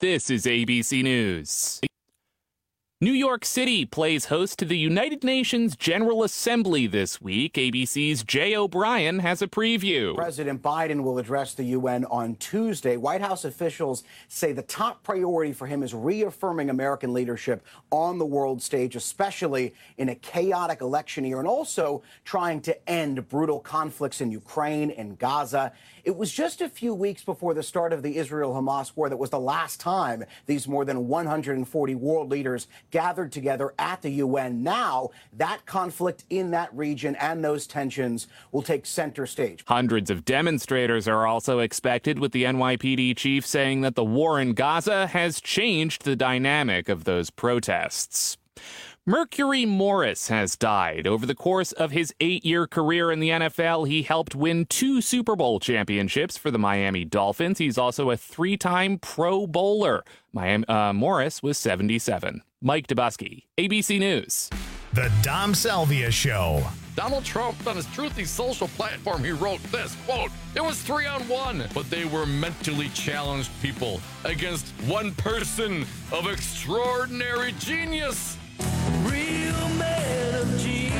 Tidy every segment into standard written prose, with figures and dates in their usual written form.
This is ABC News. New York City plays host to the United Nations General Assembly this week. ABC's Jay O'Brien has a preview. President Biden will address the UN on Tuesday. White House officials say the top priority for him is reaffirming American leadership on the world stage, especially in a chaotic election year, and also trying to end brutal conflicts in Ukraine and Gaza. It was just a few weeks before the start of the Israel-Hamas war that was the last time these more than 140 world leaders gathered together at the UN. Now, that conflict in that region and those tensions will take center stage. Hundreds of demonstrators are also expected, with the NYPD chief saying that the war in Gaza has changed the dynamic of those protests. Mercury Morris has died. Over the course of his 8-year career in the NFL, he helped win 2 Super Bowl championships for the Miami Dolphins. He's also a 3-time Pro Bowler. Morris was 77. Mike Dubusky, ABC News. The Dom Salvia Show. Donald Trump, on his Truthy social platform, he wrote this, quote, "It was 3-on-1, but they were mentally challenged people against one person of extraordinary genius. Real man of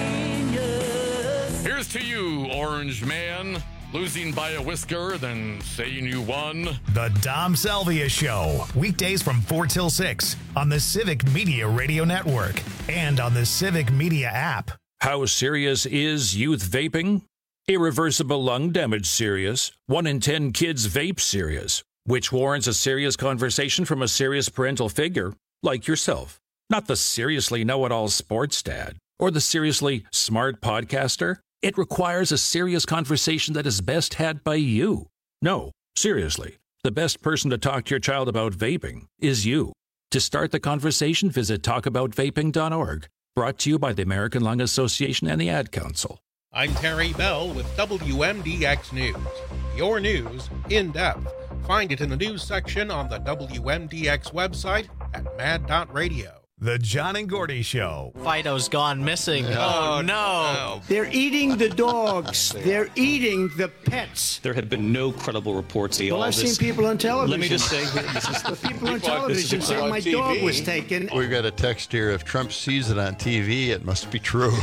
genius. Here's to you, Orange Man. Losing by a whisker, then saying you won." The Dom Salvia Show. Weekdays from 4 till 6 on the Civic Media Radio Network and on the Civic Media app. How serious is youth vaping? Irreversible lung damage serious. 1 in 10 kids vape serious, which warrants a serious conversation from a serious parental figure like yourself. Not the seriously know-it-all sports dad or the seriously smart podcaster. It requires a serious conversation that is best had by you. No, seriously, the best person to talk to your child about vaping is you. To start the conversation, visit talkaboutvaping.org. Brought to you by the American Lung Association and the Ad Council. I'm Terry Bell with WMDX News. Your news in depth. Find it in the news section on the WMDX website at mad.radio. The John and Gordy Show. Fido's gone missing. Oh, no. They're eating the dogs. They're eating the pets. There have been no credible reports. Well, I've seen people on television. Let me just say, this is the people on television saying my dog was taken. We've got a text here. If Trump sees it on TV, it must be true.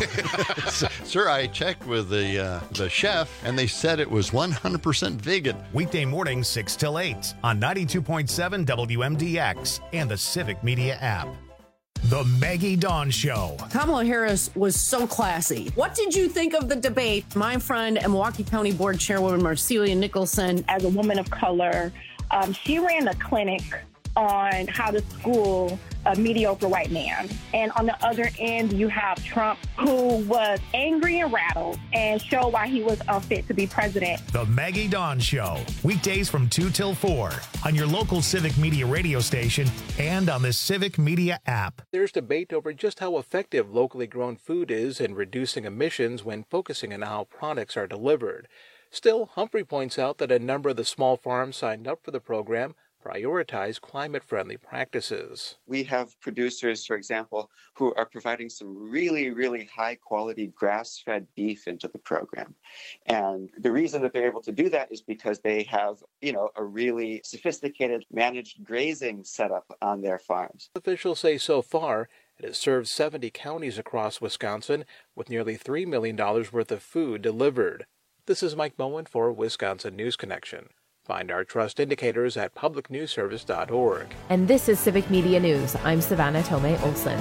Sir, I checked with the chef, and they said it was 100% vegan. Weekday mornings 6 till 8 on 92.7 WMDX and the Civic Media app. The Maggie Dawn Show. Kamala Harris was so classy. What did you think of the debate? My friend and Milwaukee County Board Chairwoman Marcelia Nicholson. As a woman of color, she ran a clinic on how to school a mediocre white man. And on the other end, you have Trump, who was angry and rattled and showed why he was unfit to be president. The Maggie Dawn Show. Weekdays from 2 till 4 on your local Civic Media radio station and on the Civic Media app. There's debate over just how effective locally grown food is in reducing emissions when focusing on how products are delivered. Still, Humphrey points out that a number of the small farms signed up for the program prioritize climate-friendly practices. We have producers, for example, who are providing some really, really high-quality grass-fed beef into the program. And the reason that they're able to do that is because they have, a really sophisticated managed grazing setup on their farms. Officials say so far, it has served 70 counties across Wisconsin with nearly $3 million worth of food delivered. This is Mike Moen for Wisconsin News Connection. Find our trust indicators at publicnewsservice.org. And this is Civic Media News. I'm Savannah Tomei Olson.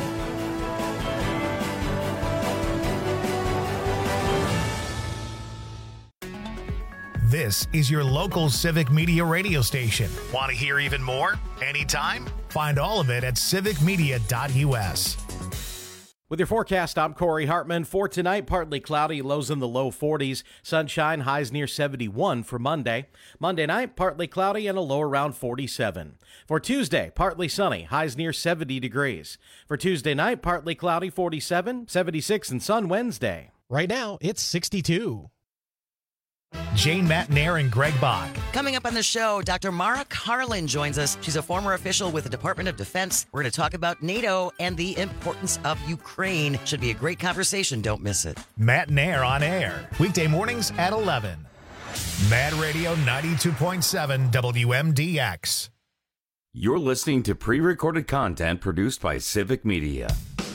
This is your local Civic Media radio station. Want to hear even more? Anytime? Find all of it at civicmedia.us. With your forecast, I'm Corey Hartman. For tonight, partly cloudy, lows in the low 40s. Sunshine, highs near 71 for Monday. Monday night, partly cloudy and a low around 47. For Tuesday, partly sunny, highs near 70 degrees. For Tuesday night, partly cloudy, 47, 76 and sun Wednesday. Right now, it's 62. Jane Matnair and Greg Bach. Coming up on the show, Dr. Mara Karlin joins us. She's a former official with the Department of Defense. We're going to talk about NATO and the importance of Ukraine. Should be a great conversation. Don't miss it. Matnair on air. Weekday mornings at 11. Mad Radio 92.7 WMDX. You're listening to pre-recorded content produced by Civic Media.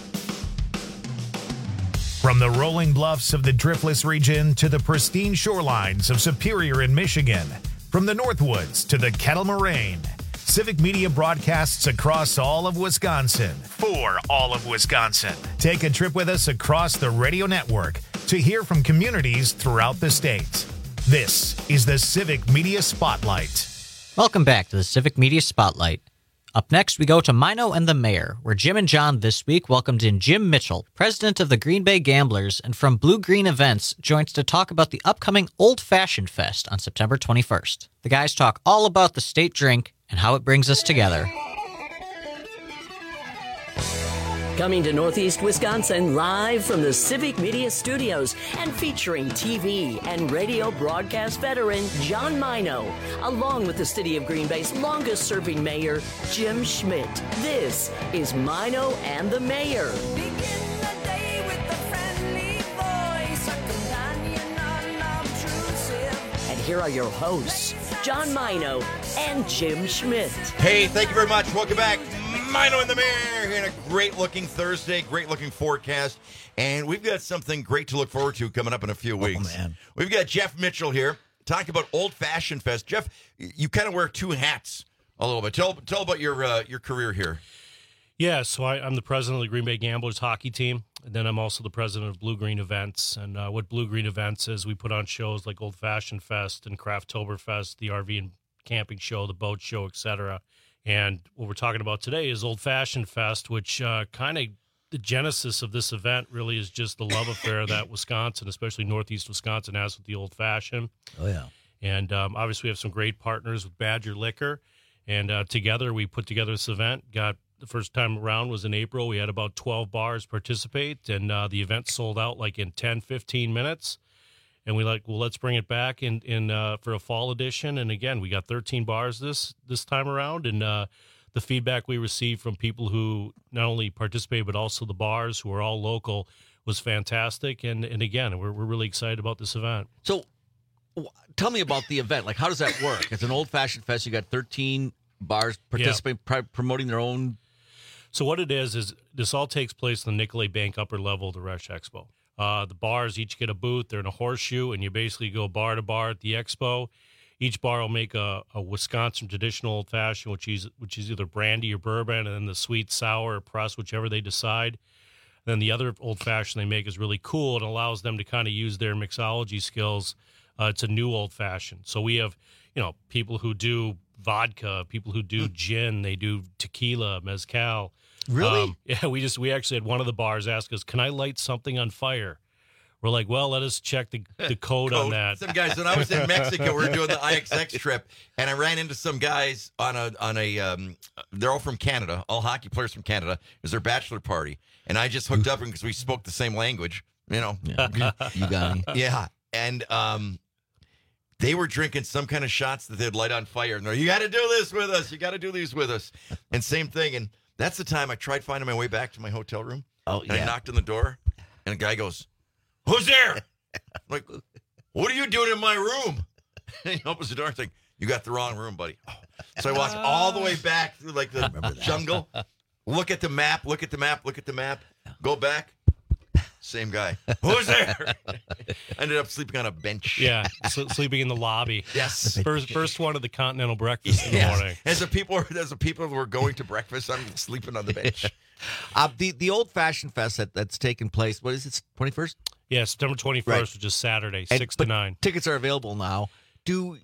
From the rolling bluffs of the Driftless region to the pristine shorelines of Superior in Michigan, from the Northwoods to the Kettle Moraine, Civic Media broadcasts across all of Wisconsin for all of Wisconsin. Take a trip with us across the radio network to hear from communities throughout the state. This is the Civic Media Spotlight. Welcome back to the Civic Media Spotlight. Up next, we go to Mino and the Mayor, where Jim and John this week welcomed in Jim Mitchell, president of the Green Bay Gamblers, and from Blue Green Events, joins to talk about the upcoming Old Fashioned Fest on September 21st. The guys talk all about the state drink and how it brings us together. Coming to Northeast Wisconsin live from the Civic Media Studios and featuring TV and radio broadcast veteran John Mino, along with the city of Green Bay's longest-serving mayor, Jim Schmidt. This is Mino and the Mayor. And here are your hosts, John Mino and Jim Schmidt. Hey, thank you very much. Welcome back. Mino and the Mayor here in a great-looking Thursday, great-looking forecast. And we've got something great to look forward to coming up in a few weeks. Oh, man. We've got Jeff Mitchell here talking about Old Fashioned Fest. Jeff, you kind of wear two hats a little bit. Tell about your career here. Yeah, so I'm the president of the Green Bay Gamblers hockey team, and then I'm also the president of Blue Green Events. And what Blue Green Events is, we put on shows like Old Fashioned Fest and Crafttoberfest, the RV and camping show, the boat show, etc. And what we're talking about today is Old Fashioned Fest, which kind of the genesis of this event really is just the love affair that Wisconsin, especially Northeast Wisconsin, has with the Old Fashioned. Oh, yeah. And obviously we have some great partners with Badger Liquor. And together we put together this event. Got the first time around was in April. We had about 12 bars participate, and the event sold out like in 10, 15 minutes. And we let's bring it back in for a fall edition. And again, we got 13 bars this time around. And the feedback we received from people who not only participated, but also the bars who are all local was fantastic. And again, we're really excited about this event. So tell me about the event. Like, how does that work? It's an Old-Fashioned Fest. You got 13 bars participating, promoting their own. So what it is this all takes place in the Nicolet Bank upper level of the Resch Expo. The bars each get a booth. They're in a horseshoe, and you basically go bar to bar at the expo. Each bar will make a Wisconsin traditional old-fashioned, which is either brandy or bourbon, and then the sweet, sour, or press, whichever they decide. Then the other old-fashioned they make is really cool. It allows them to kind of use their mixology skills. It's a new old-fashioned. So we have, people who do vodka, people who do gin, they do tequila, mezcal. Really? Yeah, we actually had one of the bars ask us, "Can I light something on fire?" We're like, "Well, let us check the code on that." Some guys, when I was in Mexico, we were doing the IXX trip, and I ran into some guys on a they're all from Canada, all hockey players from Canada. It was their bachelor party, and I just hooked up because we spoke the same language, Yeah. You got it. Yeah, and they were drinking some kind of shots that they'd light on fire, and they're, "You got to do this with us. You got to do these with us," and same thing. And that's the time I tried finding my way back to my hotel room. Oh, and I knocked on the door, and a guy goes, "Who's there?" I'm like, "What are you doing in my room?" And he opens the door and saying, "You got the wrong room, buddy." Oh. So I walked all the way back through like the jungle, look at the map, go back. Same guy. "Who's there?" Ended up sleeping on a bench. Yeah, sleeping in the lobby. Yes. First one of the continental breakfast in the morning. As the people who were going to breakfast, I'm sleeping on the bench. The Old-Fashioned Fest that's taking place, what is it, 21st? Yeah, September 21st, Right. which is Saturday, 6 to 9. Tickets are available now. Do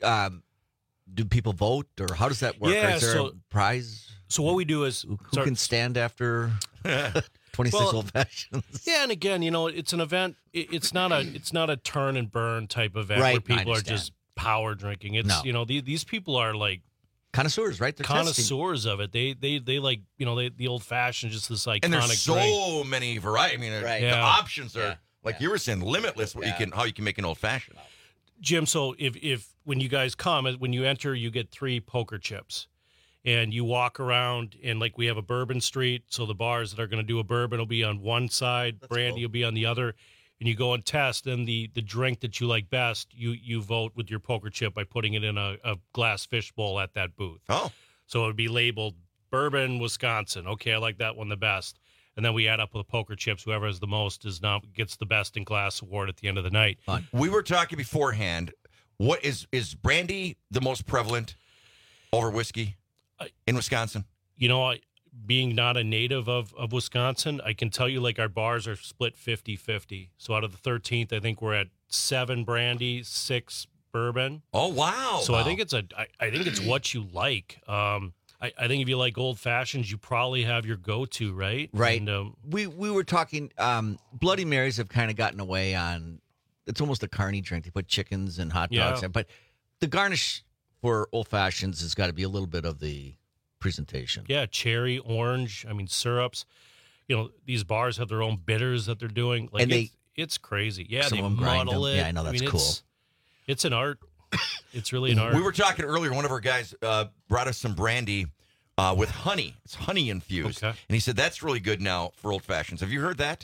people vote, or how does that work? Yeah, is there a prize? So what we do is... Who can stand after 26 Old Fashions? Yeah, and again, it's an event. It's not a turn and burn type event Right, where people I are just power drinking. It's No. these people are like connoisseurs, right? They're connoisseurs of it. They like the old fashioned, just this iconic. And there's so drink. many variety. I mean, the options are like you were saying, limitless. How you can make an old fashioned. Jim, so if when you guys come, when you enter, you get 3 poker chips. And you walk around, and like we have a bourbon street, so the bars that are going to do a bourbon will be on one side, brandy will be on the other, and you go and test. And the drink that you like best, you vote with your poker chip by putting it in a glass fishbowl at that booth. Oh, So it would be labeled Bourbon, Wisconsin. Okay, I like that one the best. And then we add up with the poker chips. Whoever has the most gets the best in class award at the end of the night. We were talking beforehand. What is brandy the most prevalent over whiskey in Wisconsin? You know, being not a native of Wisconsin, I can tell you like our bars are split 50-50. So out of the 13th, I think we're at 7 brandy, 6 bourbon. Oh, wow. So I think it's what you like. I think if you like old fashions, you probably have your go-to, right? Right. And, we were talking, Bloody Marys have kind of gotten away on, it's almost a carny drink. They put chickens and hot dogs in. But the garnish for old fashions has got to be a little bit of the presentation. Yeah, cherry, orange, syrups. These bars have their own bitters that they're doing. Like, and it's crazy. Yeah, they muddle it. Yeah, I know, that's cool. It's an art. It's really an art. We were talking earlier. One of our guys brought us some brandy with honey. It's honey infused. Okay. And he said that's really good now for old fashions. Have you heard that?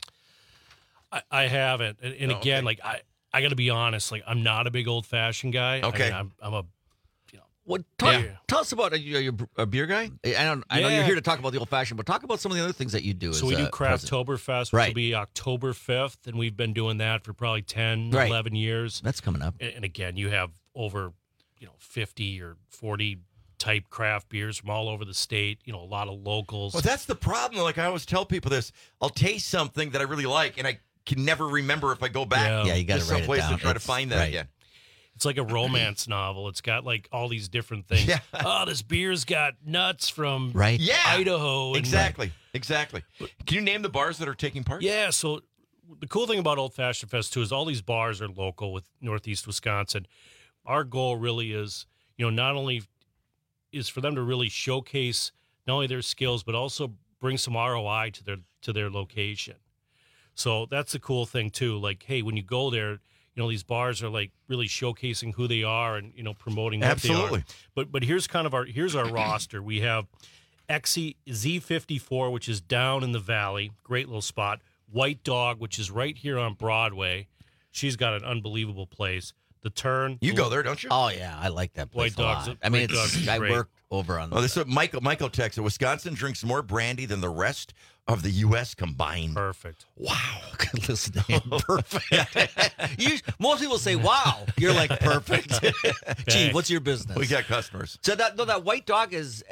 I haven't. And again, like I got to be honest. Like I'm not a big old fashioned guy. Okay. I'm a. Tell us about you're a beer guy. I know you're here to talk about the old fashioned, but talk about some of the other things that you do. So we do Crafttoberfest, which will be October 5th, and we've been doing that for probably 10, 11 years. That's coming up. And again, you have over 50 or 40 type craft beers from all over the state. A lot of locals. Well, that's the problem. Like I always tell people this: I'll taste something that I really like, and I can never remember if I go back. Yeah, you got to write it someplace down. to try to find that again. It's like a romance novel. It's got like all these different things. Yeah. Oh, this beer's got nuts from Idaho. Exactly. Can you name the bars that are taking part? Yeah. So the cool thing about Old Fashioned Fest too is all these bars are local with Northeast Wisconsin. Our goal really is, not only is for them to really showcase not only their skills but also bring some ROI to their location. So that's the cool thing too. Like, hey, when you go there, these bars are like really showcasing who they are and, promoting what they are. But here's our roster. We have Z54, which is down in the valley. Great little spot. White Dog, which is right here on Broadway. She's got an unbelievable place. The Turn. You go there, don't you? Oh, yeah. I like that place White Dog's a lot. I work over on this is Michael texted, Wisconsin drinks more brandy than the rest of the U.S. combined. Perfect. Wow. Listen to him. Perfect. Most people say, wow. You're like, perfect. Gee, what's your business? We got customers. So that White Dog is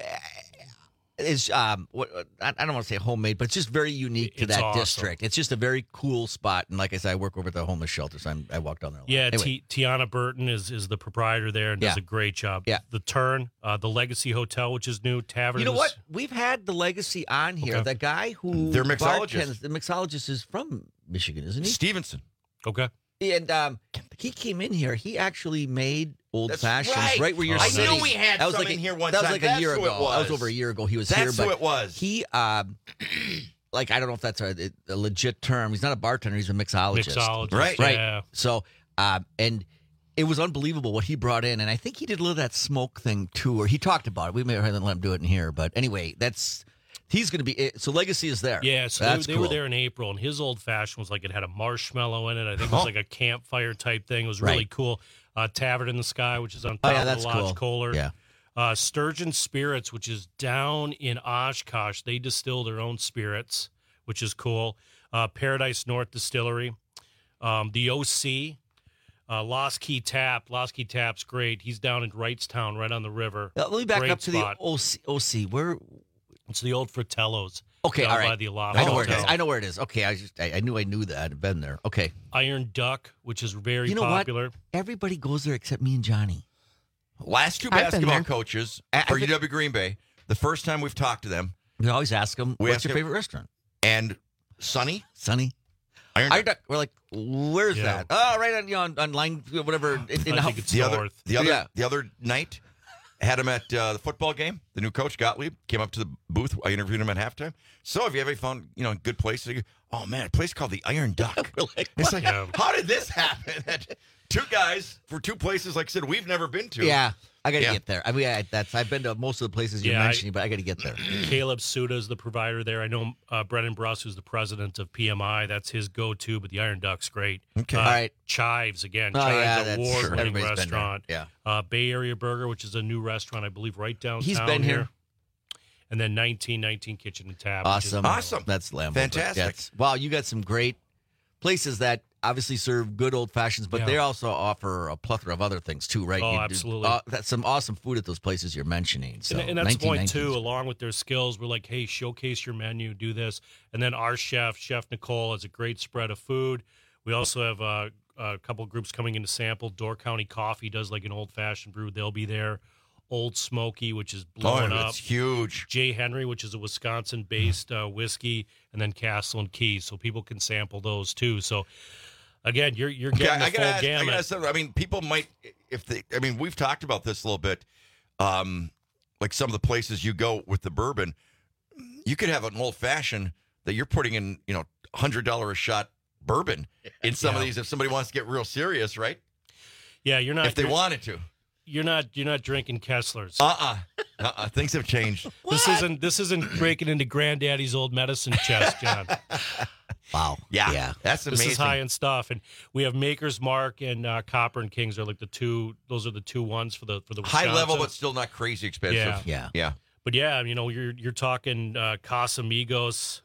I don't want to say homemade, but it's just very unique to that district. It's just a very cool spot. And like I said, I work over at the homeless shelter, so I walk down there a lot. Yeah, anyway. Tiana Burton is the proprietor there and does a great job. Yeah. The Turn, the Legacy Hotel, which is new, Tavern. You know what? We've had the Legacy on here. Okay. The guy who their mixologist. The mixologist is from Michigan, isn't he? Stevenson. Okay. And he came in here. He actually made old fashions right where you're sitting. I knew we had some in here one time. That was like a year ago. That was over a year ago. He was here. That's who it was. He, I don't know if that's a legit term. He's not a bartender. He's a mixologist. Right. Yeah. So, and it was unbelievable what he brought in. And I think he did a little of that smoke thing too, or he talked about it. We may have let him do it in here. But anyway, he's going to be – so Legacy is there. Yeah, so they were there in April, and his old-fashioned was like it had a marshmallow in it. I think it was like a campfire type thing. It was really cool. Tavern in the Sky, which is on top of the Lodge Kohler. Yeah. Sturgeon Spirits, which is down in Oshkosh. They distill their own spirits, which is cool. Paradise North Distillery. The OC. Lost Key Tap. Lost Key Tap's great. He's down in Wrightstown, right on the river. Let me back great up to spot. the OC. Where – It's the old Fratello's. Okay, all right. By the Aloft I know where it Hotel. is. I know where it is. Okay, I knew that. I'd been there. Okay. Iron Duck, which is very popular. What? Everybody goes there except me and Johnny. Last two basketball coaches for UW Green Bay, the first time we've talked to them. We always ask them, what's your favorite restaurant? And Sonny. Iron Duck. We're like, where's that? Oh, right on line, whatever. I think it's north. The other night, had him at the football game. The new coach, Gottlieb, came up to the booth. I interviewed him at halftime. So have you ever found, a good place? Oh, man, a place called the Iron Duck. It's like, how did this happen? Two guys for two places, like I said, we've never been to. Yeah, I got to get there. I mean, I've been to most of the places you're mentioning, but I got to get there. Caleb Suda is the provider there. I know Brennan Bruss, who's the president of PMI. That's his go-to, but the Iron Duck's great. Okay. All right. Chives, again. Chives, award-winning restaurant. Yeah. Bay Area Burger, which is a new restaurant, I believe, right downtown. He's been here. and then 1919 Kitchen and Tap. Awesome. That's Lambeau. Fantastic. Wow, you got some great places that obviously serve good old fashions, but they also offer a plethora of other things too, right? Oh, You absolutely. That's some awesome food at those places you're mentioning. So And that's the point, 1919's too, along with their skills. We're like, hey, showcase your menu, do this. And then our Chef Nicole, has a great spread of food. We also have a couple groups coming in to sample. Door County Coffee does like an old-fashioned brew. They'll be there. Old Smoky, which is blowing up. It's huge. J. Henry, which is a Wisconsin-based whiskey, and then Castle and Keys, so people can sample those, too. So, again, you're getting the full gamut. I mean, people might, we've talked about this a little bit. Like some of the places you go with the bourbon, you could have an old fashioned that you're putting in, $100 a shot bourbon in some of these. If somebody wants to get real serious, right? Yeah, you're not. If they wanted to, you're not drinking Kesslers. Things have changed. This isn't breaking into Granddaddy's old medicine chest, John. Wow. Yeah. That's amazing. This is high end stuff, and we have Maker's Mark and Copper and Kings are like the two. Those are the two ones for the Wisconsin. High level, but still not crazy expensive. Yeah. But you're talking Casamigos,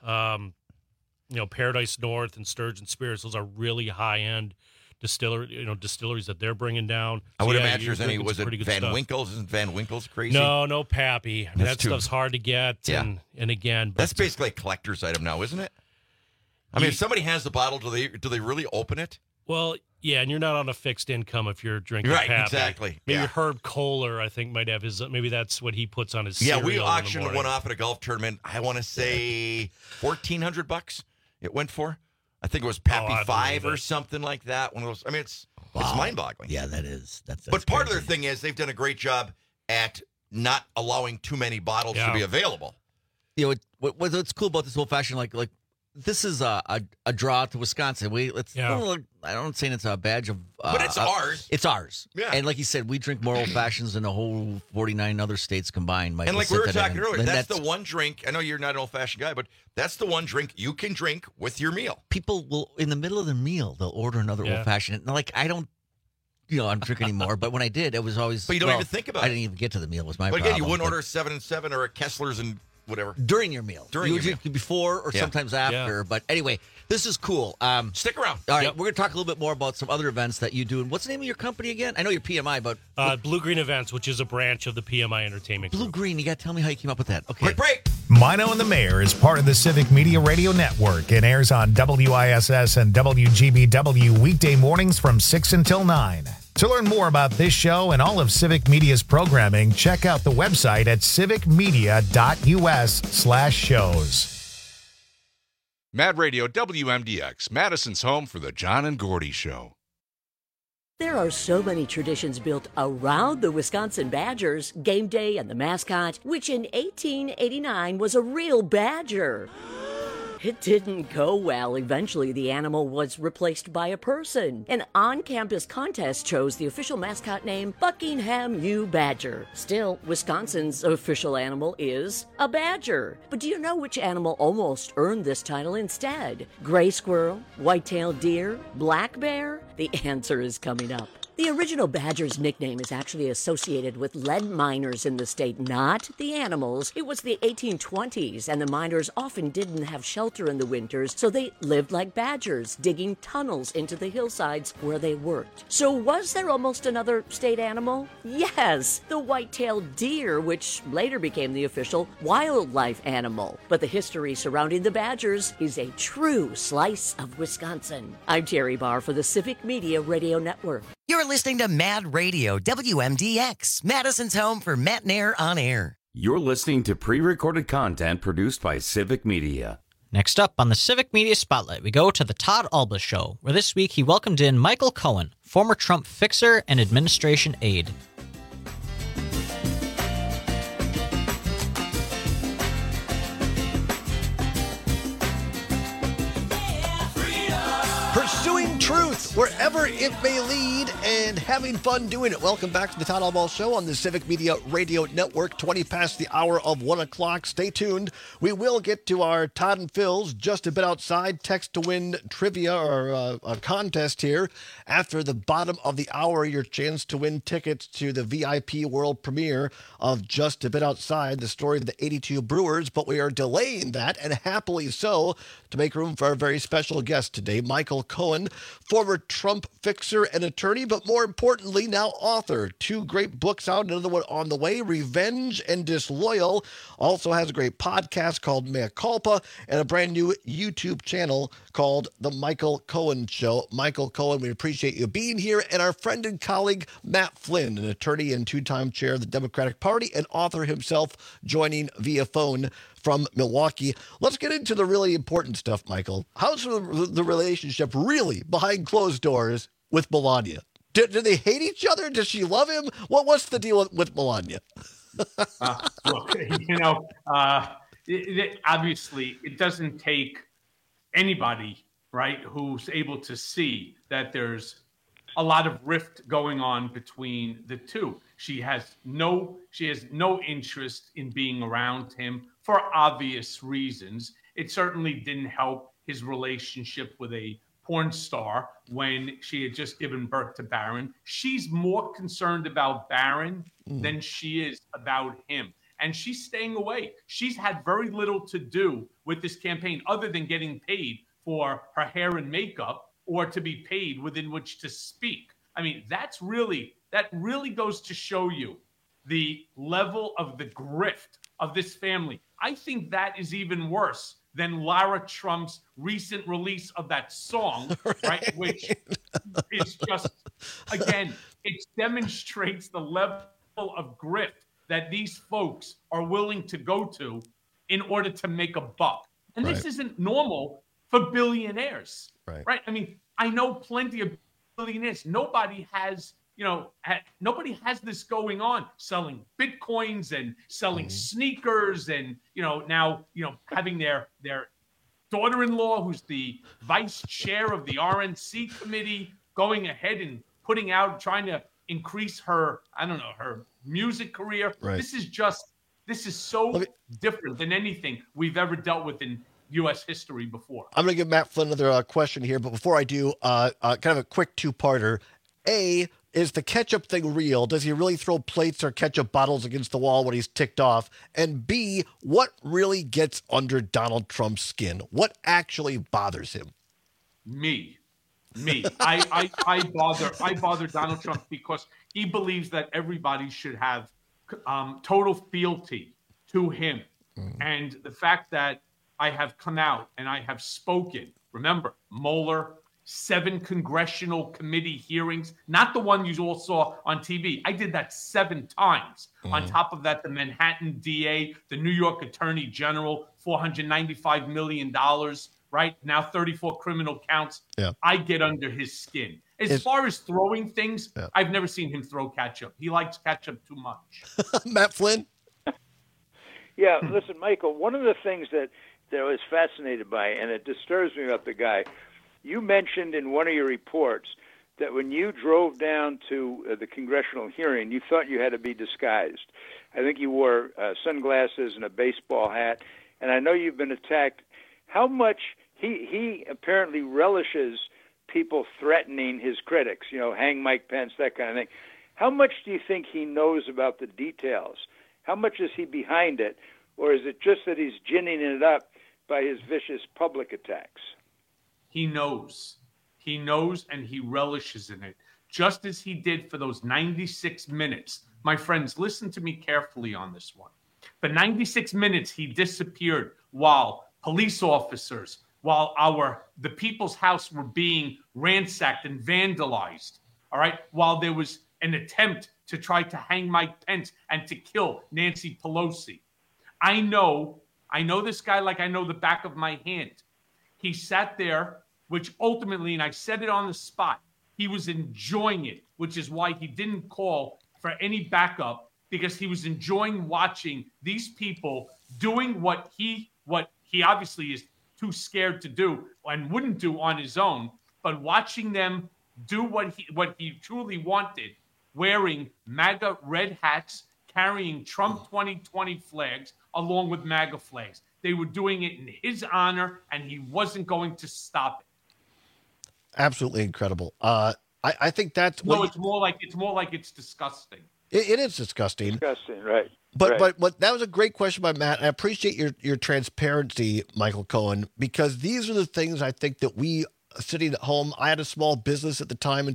Paradise North and Sturgeon Spirits. Those are really high end distilleries that they're bringing down. I would imagine you're there's any. Was it pretty good Van stuff. Winkle's? Isn't Van Winkle's crazy? No Pappy. I mean, that stuff's hard to get. Yeah. And again, that's basically a collector's item now, isn't it? I mean, if somebody has the bottle, do they really open it? Well, yeah, and you're not on a fixed income if you're drinking right, Pappy. Exactly. Maybe Herb Kohler, I think, might have his. Maybe that's what he puts on his. Yeah, we cereal auctioned one off at a golf tournament. I want to say $1,400. It went for. I think it was Pappy 5 or something like that. One of those. I mean, it's mind-boggling. Yeah, that is. That's but part crazy. of their thing is they've done a great job at not allowing too many bottles to be available. What's cool about this old fashioned like this is a draw to Wisconsin. I'm not saying it's a badge of, but it's ours. It's ours. Yeah. And like you said, we drink more old fashions than the whole 49 other states combined. Michael, and like we were talking earlier, and that's the one drink. I know you're not an old fashioned guy, but that's the one drink you can drink with your meal. People will, in the middle of the meal, they'll order another old fashioned. And like I don't. I don't drink anymore, but when I did, it was always. But you don't even think about it. I didn't even get to the meal. Was my problem. But again, you wouldn't order a 7 and 7 or a Kessler's and whatever during your meal. You drink before or sometimes after. But anyway, this is cool. Stick around. All right, we're going to talk a little bit more about some other events that you do. And what's the name of your company again? I know you're PMI, but Blue Green Events, which is a branch of the PMI Entertainment Group. Blue Green. You got to tell me how you came up with that. Okay, quick break. Mino and the Mayor is part of the Civic Media Radio Network and airs on WISS and WGBW weekday mornings from 6 until 9. To learn more about this show and all of Civic Media's programming, check out the website at civicmedia.us/shows. Mad Radio WMDX, Madison's home for the John and Gordy Show. There are so many traditions built around the Wisconsin Badgers, game day and the mascot, which in 1889 was a real badger. It didn't go well. Eventually, the animal was replaced by a person. An on-campus contest chose the official mascot name Buckingham U. Badger. Still, Wisconsin's official animal is a badger. But do you know which animal almost earned this title instead? Gray squirrel, white-tailed deer, black bear? The answer is coming up. The original badger's nickname is actually associated with lead miners in the state, not the animals. It was the 1820s, and the miners often didn't have shelter in the winters, so they lived like badgers, digging tunnels into the hillsides where they worked. So was there almost another state animal? Yes, the white-tailed deer, which later became the official wildlife animal. But the history surrounding the badgers is a true slice of Wisconsin. I'm Terry Barr for the Civic Media Radio Network. You're listening to Mad Radio, WMDX, Madison's home for Matt Nair on air. You're listening to pre-recorded content produced by Civic Media. Next up on the Civic Media Spotlight, we go to the Todd Alba Show, where this week he welcomed in Michael Cohen, former Trump fixer and administration aide. Pursuing truth, wherever it may lead, and having fun doing it. Welcome back to the Todd Albaugh Show on the Civic Media Radio Network, 20 past the hour of 1 o'clock. Stay tuned. We will get to our Todd and Phil's Just a Bit Outside text to win trivia or a contest here. After the bottom of the hour, your chance to win tickets to the VIP world premiere of Just a Bit Outside, the story of the 82 Brewers, but we are delaying that, and happily so, to make room for our very special guest today, Michael Cohen, former Trump fixer and attorney, but more importantly, now author. 2 great books out, another one on the way, Revenge and Disloyal. Also has a great podcast called Mea Culpa and a brand new YouTube channel called The Michael Cohen Show. Michael Cohen, we appreciate you being here. And our friend and colleague, Matt Flynn, an attorney and 2-time chair of the Democratic Party and author himself, joining via phone from Milwaukee. Let's get into the really important stuff, Michael. How's the relationship really behind closed doors with Melania? Do they hate each other? Does she love him? What's the deal with Melania? Look, obviously, it doesn't take anybody, right, who's able to see that there's a lot of rift going on between the two. She has no interest in being around him for obvious reasons. It certainly didn't help his relationship with a porn star when she had just given birth to Barron. She's more concerned about Barron than she is about him. And she's staying away. She's had very little to do with this campaign other than getting paid for her hair and makeup or to be paid within which to speak. I mean, that really goes to show you the level of the grift of this family. I think that is even worse than Lara Trump's recent release of that song, right? Which is just, again, it demonstrates the level of grift that these folks are willing to go to in order to make a buck. And this isn't normal for billionaires, right? I mean, I know plenty of billionaires. Nobody has this going on, selling Bitcoins and selling sneakers and, now, having their daughter-in-law, who's the vice chair of the RNC committee, going ahead and trying to increase her music career. Right. This is so different than anything we've ever dealt with in U.S. history before. I'm going to give Matt Flynn another question here, but before I do, kind of a quick 2-parter. A, is the ketchup thing real? Does he really throw plates or ketchup bottles against the wall when he's ticked off? And B, what really gets under Donald Trump's skin? What actually bothers him? Me. I bother Donald Trump because he believes that everybody should have total fealty to him. And the fact that I have come out and I have spoken, remember, Mueller, 7 congressional committee hearings, not the one you all saw on TV. I did that 7 times. On top of that, the Manhattan DA, the New York Attorney General, $495 million, right? Now 34 criminal counts. Yeah. I get under his skin. As far as throwing things, I've never seen him throw ketchup. He likes ketchup too much. Matt Flynn? Yeah, listen, Michael, one of the things that I was fascinated by, and it disturbs me about the guy, you mentioned in one of your reports that when you drove down to the congressional hearing, you thought you had to be disguised. I think you wore sunglasses and a baseball hat, and I know you've been attacked. How much he apparently relishes people threatening his critics, hang Mike Pence, that kind of thing. How much do you think he knows about the details? How much is he behind it? Or is it just that he's ginning it up by his vicious public attacks? He knows. He knows and he relishes in it, just as he did for those 96 minutes. My friends, listen to me carefully on this one. For 96 minutes, he disappeared while police officers, while the people's house were being ransacked and vandalized, all right, while there was an attempt to try to hang Mike Pence and to kill Nancy Pelosi. I know this guy like I know the back of my hand. He sat there, which ultimately, and I said it on the spot, he was enjoying it, which is why he didn't call for any backup, because he was enjoying watching these people doing what he obviously is too scared to do and wouldn't do on his own. But watching them do what he truly wanted, wearing MAGA red hats, carrying Trump 2020 flags along with MAGA flags. They were doing it in his honor, and he wasn't going to stop it. Absolutely incredible. I think that's it's more like it's disgusting. It is disgusting. Disgusting, right? But that was a great question by Matt. I appreciate your transparency, Michael Cohen, because these are the things I think that we sitting at home. I had a small business at the time in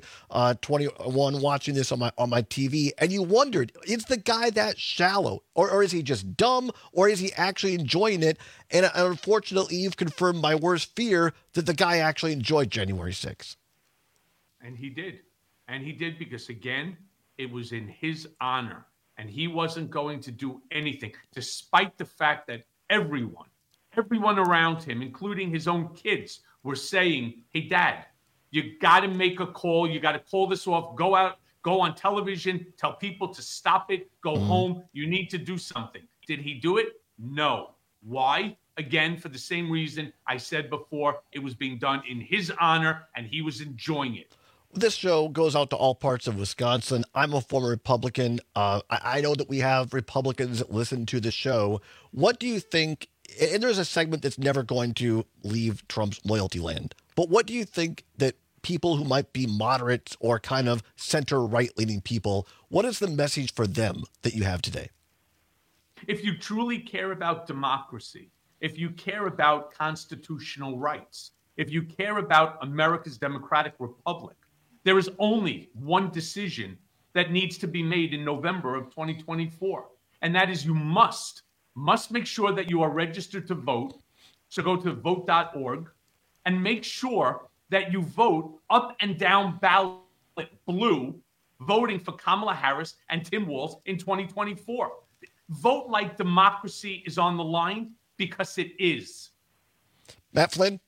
2021 watching this on my TV, and you wondered, is the guy that shallow, or is he just dumb, or is he actually enjoying it? And unfortunately, you've confirmed my worst fear that the guy actually enjoyed January 6th. And he did. And he did because, again, it was in his honor. And he wasn't going to do anything, despite the fact that everyone around him, including his own kids, were saying, hey, Dad, you got to make a call. You got to call this off. Go out, go on television, tell people to stop it, go home. You need to do something. Did he do it? No. Why? Again, for the same reason I said before, it was being done in his honor, and he was enjoying it. This show goes out to all parts of Wisconsin. I'm a former Republican. I know that we have Republicans that listen to the show. What do you think? And there's a segment that's never going to leave Trump's loyalty land. But what do you think that people who might be moderates or kind of center-right leaning people, what is the message for them that you have today? If you truly care about democracy, if you care about constitutional rights, if you care about America's democratic republic, there is only one decision that needs to be made in November of 2024. And that is you must make sure that you are registered to vote. So go to vote.org and make sure that you vote up and down ballot blue, voting for Kamala Harris and Tim Walz in 2024. Vote like democracy is on the line, because it is. Matt Flynn?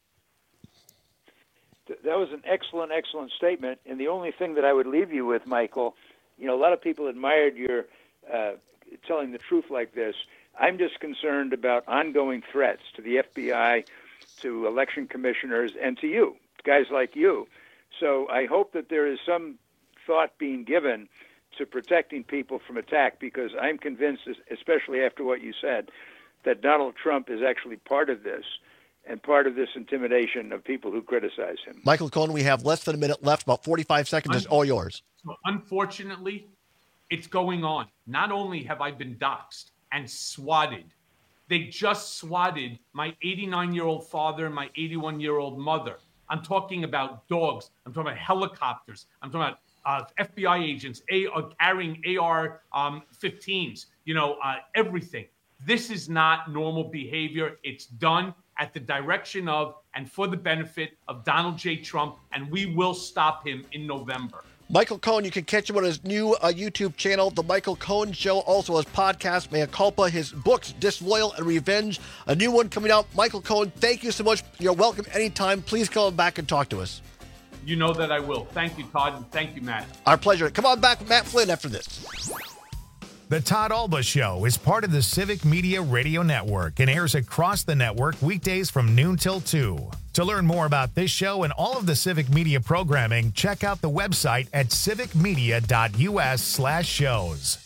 That was an excellent, excellent statement. And the only thing that I would leave you with, Michael, a lot of people admired your telling the truth like this. I'm just concerned about ongoing threats to the FBI, to election commissioners, and to you, guys like you. So I hope that there is some thought being given to protecting people from attack, because I'm convinced, especially after what you said, that Donald Trump is actually part of this, and part of this intimidation of people who criticize him. Michael Cohen, we have less than a minute left, about 45 seconds. It's all yours. Unfortunately, it's going on. Not only have I been doxxed and swatted, they just swatted my 89-year-old father and my 81-year-old mother. I'm talking about dogs. I'm talking about helicopters. I'm talking about FBI agents carrying AR-15s, everything. This is not normal behavior. It's done at the direction of and for the benefit of Donald J. Trump, and we will stop him in November. Michael Cohen, you can catch him on his new YouTube channel, The Michael Cohen Show, also his podcast, Mea Culpa, his books, Disloyal and Revenge, a new one coming out. Michael Cohen, thank you so much. You're welcome anytime. Please come back and talk to us. You know that I will. Thank you, Todd, and thank you, Matt. Our pleasure. Come on back with Matt Flynn after this. The Todd Alba Show is part of the Civic Media Radio Network and airs across the network weekdays from noon till 2. To learn more about this show and all of the Civic Media programming, check out the website at civicmedia.us/shows.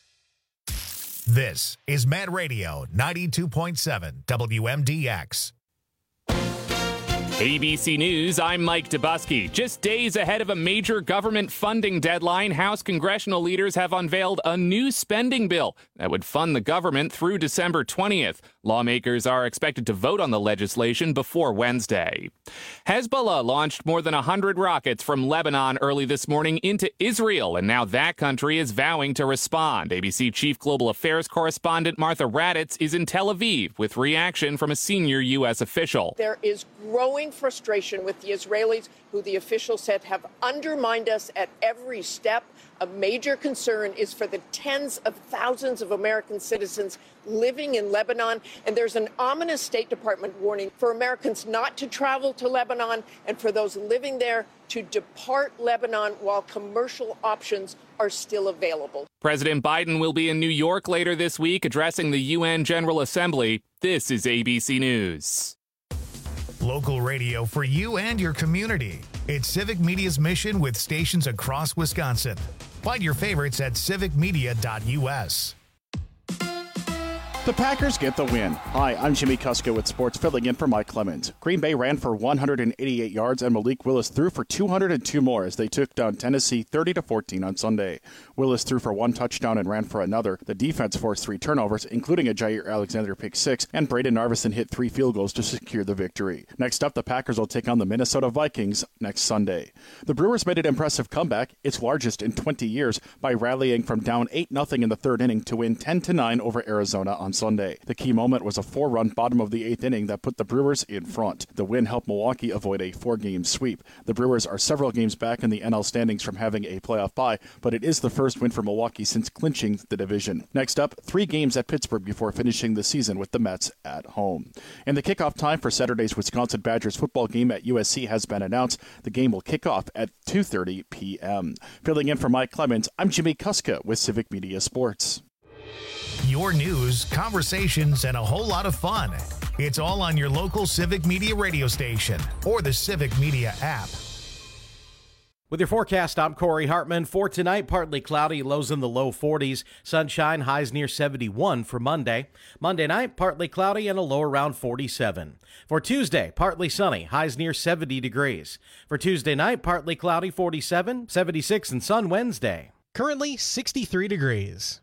This is Mad Radio 92.7 WMDX. ABC News, I'm Mike Dubusky. Just days ahead of a major government funding deadline, House congressional leaders have unveiled a new spending bill that would fund the government through December 20th. Lawmakers are expected to vote on the legislation before Wednesday. Hezbollah launched more than 100 rockets from Lebanon early this morning into Israel, and now that country is vowing to respond. ABC Chief Global Affairs correspondent Martha Raddatz is in Tel Aviv with reaction from a senior U.S. official. There is growing frustration with the Israelis, who the official said have undermined us at every step. A major concern is for the tens of thousands of American citizens living in Lebanon. And there's an ominous State Department warning for Americans not to travel to Lebanon and for those living there to depart Lebanon while commercial options are still available. President Biden will be in New York later this week addressing the UN General Assembly. This is ABC News. local radio for you and your community. It's Civic Media's mission with stations across Wisconsin. Find your favorites at civicmedia.us. The Packers get the win. Hi, I'm Jimmy Kuska with sports, filling in for Mike Clemens. Green Bay ran for 188 yards, and Malik Willis threw for 202 more as they took down Tennessee 30-14 on Sunday. Willis threw for 1 touchdown and ran for another. The defense forced 3 turnovers, including a Jair Alexander pick 6, and Braden Narvison hit 3 field goals to secure the victory. Next up, the Packers will take on the Minnesota Vikings next Sunday. The Brewers made an impressive comeback, its largest in 20 years, by rallying from down 8-0 in the third inning to win 10-9 over Arizona on Sunday. The key moment was a 4-run bottom of the 8th inning that put the Brewers in front. The win helped Milwaukee avoid a 4-game sweep. The Brewers are several games back in the NL standings from having a playoff bye, but it is the first win for Milwaukee since clinching the division. Next up, 3 games at Pittsburgh before finishing the season with the Mets at home. And the kickoff time for Saturday's Wisconsin Badgers football game at USC has been announced. The game will kick off at 2:30 p.m. Filling in for Mike Clemens, I'm Jimmy Kuska with Civic Media Sports. Your news, conversations, and a whole lot of fun. It's all on your local Civic Media radio station or the Civic Media app. With your forecast, I'm Corey Hartman. For tonight, partly cloudy, lows in the low 40s. Sunshine, highs near 71 for Monday. Monday night, partly cloudy and a low around 47. For Tuesday, partly sunny, highs near 70 degrees. For Tuesday night, partly cloudy, 47, 76 and sun Wednesday. Currently 63 degrees.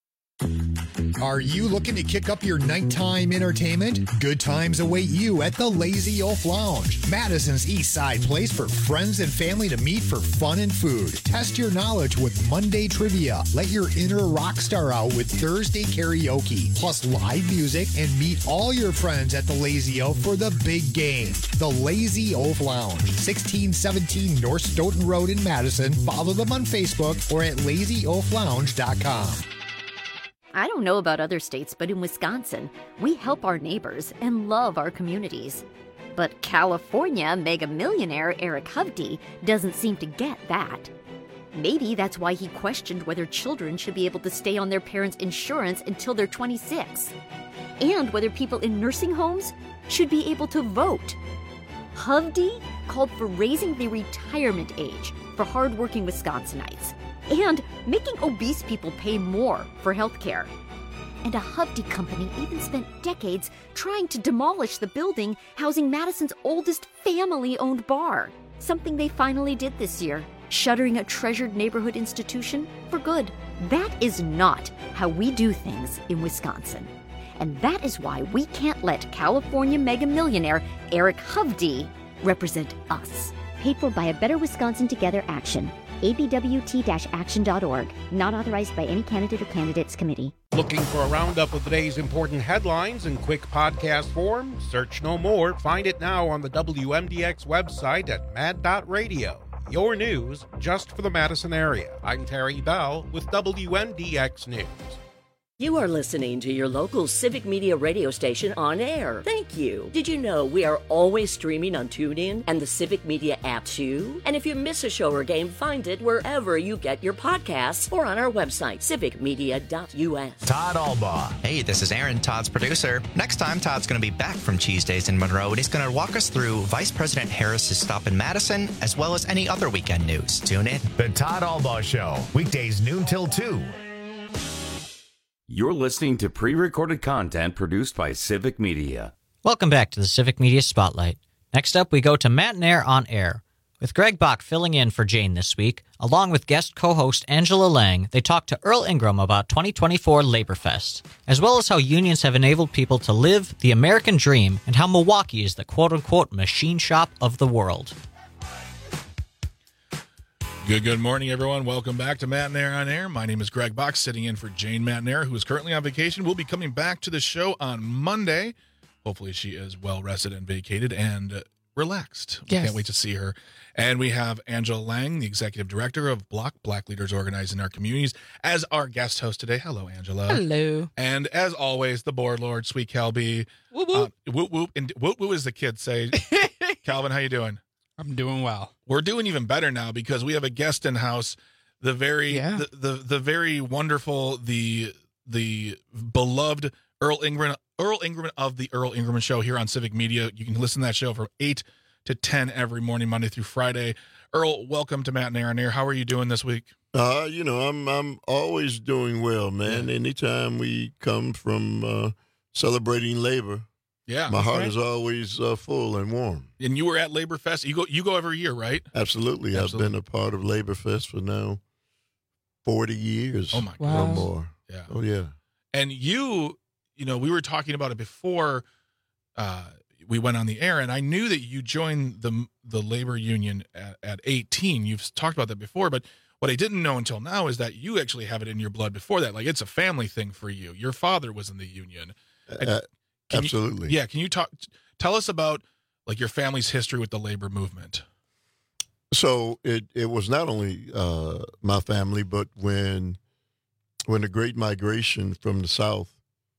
Are you looking to kick up your nighttime entertainment? Good times await you at the Lazy Oaf Lounge, Madison's East Side place for friends and family to meet for fun and food. Test your knowledge with Monday trivia. Let your inner rock star out with Thursday karaoke, plus live music, and meet all your friends at the Lazy Oaf for the big game. The Lazy Oaf Lounge, 1617 North Stoughton Road in Madison. Follow them on Facebook or at lazyoaflounge.com. I don't know about other states, but in Wisconsin, we help our neighbors and love our communities. But California mega millionaire Eric Hovde doesn't seem to get that. Maybe that's why he questioned whether children should be able to stay on their parents' insurance until they're 26, and whether people in nursing homes should be able to vote. Hovde called for raising the retirement age for hardworking Wisconsinites and making obese people pay more for health care. And a Hovde company even spent decades trying to demolish the building housing Madison's oldest family-owned bar, something they finally did this year, shuttering a treasured neighborhood institution for good. That is not how we do things in Wisconsin. And that is why we can't let California mega millionaire Eric Hovde represent us. Paid for by a Better Wisconsin Together Action. abwt-action.org. Not authorized by any candidate or candidates committee. Looking for a roundup of the day's important headlines in quick podcast form? Search no more. Find it now on the WMDX website at mad.radio. Your news just for the Madison area. I'm Terry Bell with WMDX News. You are listening to your local Civic Media radio station on air. Thank you. Did you know we are always streaming on TuneIn and the Civic Media app too? And if you miss a show or game, find it wherever you get your podcasts or on our website, civicmedia.us. Todd Albaugh. Hey, this is Aaron, Todd's producer. Next time, Todd's going to be back from Cheese Days in Monroe, and he's going to walk us through Vice President Harris's stop in Madison, as well as any other weekend news. Tune in. The Todd Albaugh Show, weekdays noon till 2. You're listening to pre-recorded content produced by Civic Media. Welcome back to the Civic Media Spotlight. Next up, we go to Matt and Air on Air. With Greg Bach filling in for Jane this week, along with guest co-host Angela Lang, they talked to Earl Ingram about 2024 LaborFest, as well as how unions have enabled people to live the American dream and how Milwaukee is the quote-unquote machine shop of the world. Good morning, everyone. Welcome back to Matt and Air on Air. My name is Greg Bach, sitting in for Jane Matnair, who is currently on vacation. We'll be coming back to the show on Monday. Hopefully she is well rested and vacated and relaxed. We can't wait to see her. And we have Angela Lang, the executive director of Block, Black Leaders Organized in Our Communities, as our guest host today. Hello, Angela. Hello. And as always, the board lord, Sweet Kelby. Whoop, whoop. Whoop, whoop. And whoop, whoop, as the kids say. Calvin, how you doing? I'm doing well. We're doing even better now because we have a guest in house, the very the very wonderful, the beloved Earl Ingram Earl Ingerman of the Earl Ingerman Show here on Civic Media. You can listen to that show from 8 to 10 every morning, Monday through Friday. Earl, welcome to Matt and Aaron here. How are you doing this week? I'm always doing well, man. Yeah. Anytime we come from celebrating labor, my heart is always full and warm. And you were at Labor Fest. You go every year, right? Absolutely. I've been a part of Labor Fest for now 40 years. Oh my God. Or more. Yeah. Oh yeah. And you know, we were talking about it before we went on the air, and I knew that you joined the labor union at 18. You've talked about that before, but what I didn't know until now is that you actually have it in your blood before that. Like, it's a family thing for you. Your father was in the union. Absolutely. Can you tell us about like your family's history with the labor movement? So it was not only my family, but when the Great Migration from the South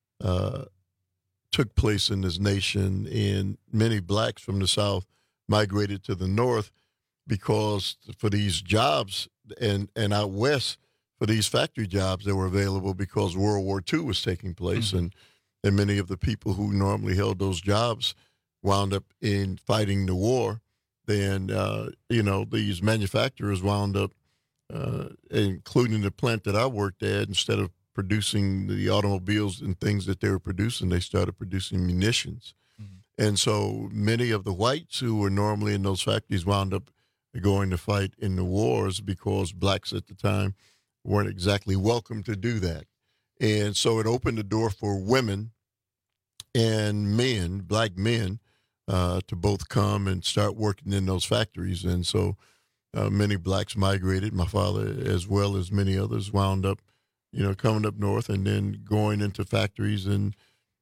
took place in this nation, and many blacks from the South migrated to the North because for these jobs and out West for these factory jobs that were available because World War II was taking place. Mm-hmm. And many of the people who normally held those jobs wound up in fighting the war. Then, these manufacturers wound up, including the plant that I worked at, instead of producing the automobiles and things that they were producing, they started producing munitions. Mm-hmm. And so many of the whites who were normally in those factories wound up going to fight in the wars because blacks at the time weren't exactly welcome to do that. And so it opened the door for women and men, black men, to both come and start working in those factories. And so many blacks migrated. My father, as well as many others, wound up, coming up north and then going into factories and,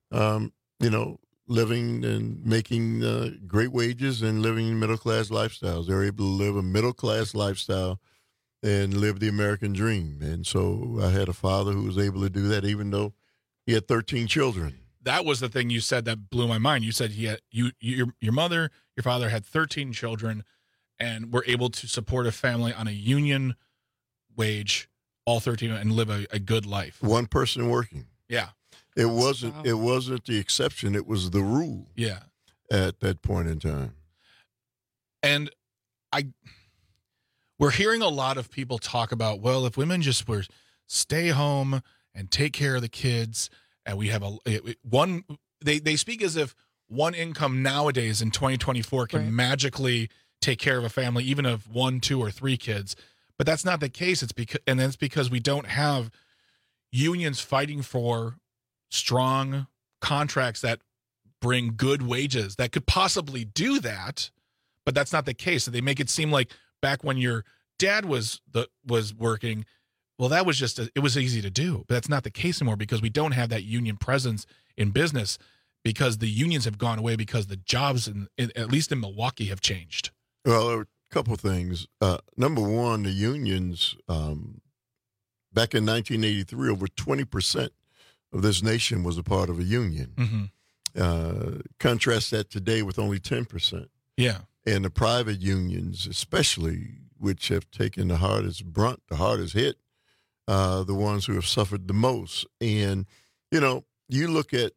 living and making great wages and living middle-class lifestyles. They were able to live a middle-class lifestyle and live the American dream. And so I had a father who was able to do that, even though he had 13 children. That was the thing you said that blew my mind. You said he had your mother, your father had 13 children and were able to support a family on a union wage, all 13, and live a good life. One person working. Yeah. It wasn't the exception, it was the rule. Yeah. At that point in time. And we're hearing a lot of people talk about, well, if women just were stay home and take care of the kids, and we have they speak as if one income nowadays in 2024 can magically take care of a family, even of 1, 2, or 3 kids. But that's not the case. It's because we don't have unions fighting for strong contracts that bring good wages that could possibly do that. But that's not the case. So they make it seem like back when your dad was working, well, that was it was easy to do. But that's not the case anymore because we don't have that union presence in business because the unions have gone away because the jobs, at least in Milwaukee, have changed. Well, there were a couple of things. Number one, the unions, back in 1983, over 20% of this nation was a part of a union. Mm-hmm. Contrast that today with only 10%. Yeah. And the private unions, especially, which have taken the hardest brunt, the hardest hit, the ones who have suffered the most. And, you look at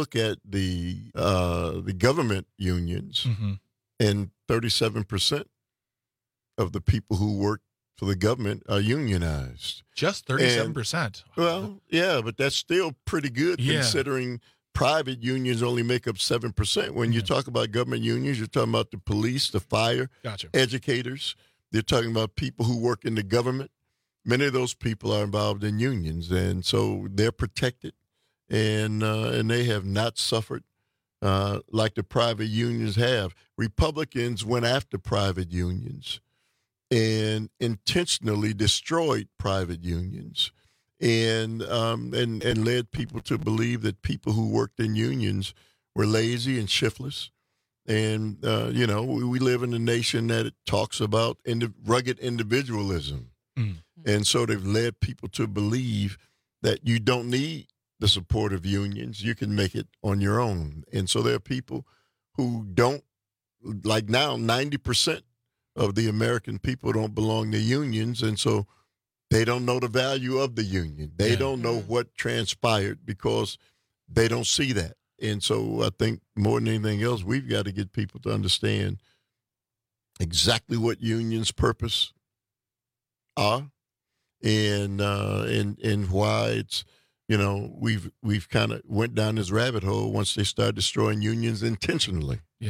the government unions, mm-hmm. and 37% of the people who work for the government are unionized. Just 37%. Well, yeah, but that's still pretty good considering private unions only make up 7%. When you talk about government unions, you're talking about the police, the fire, educators. They're talking about people who work in the government. Many of those people are involved in unions, and so they're protected, and they have not suffered like the private unions have. Republicans went after private unions and intentionally destroyed private unions, and led people to believe that people who worked in unions were lazy and shiftless. And we live in a nation that talks about rugged individualism. Mm. And so they've led people to believe that you don't need the support of unions. You can make it on your own. And so there are people who don't, like now, 90% of the American people don't belong to unions. And so they don't know the value of the union. They don't know what transpired because they don't see that. And so I think more than anything else, we've got to get people to understand exactly what unions' purpose are, and why it's, we've kind of went down this rabbit hole once they start destroying unions intentionally. Yeah.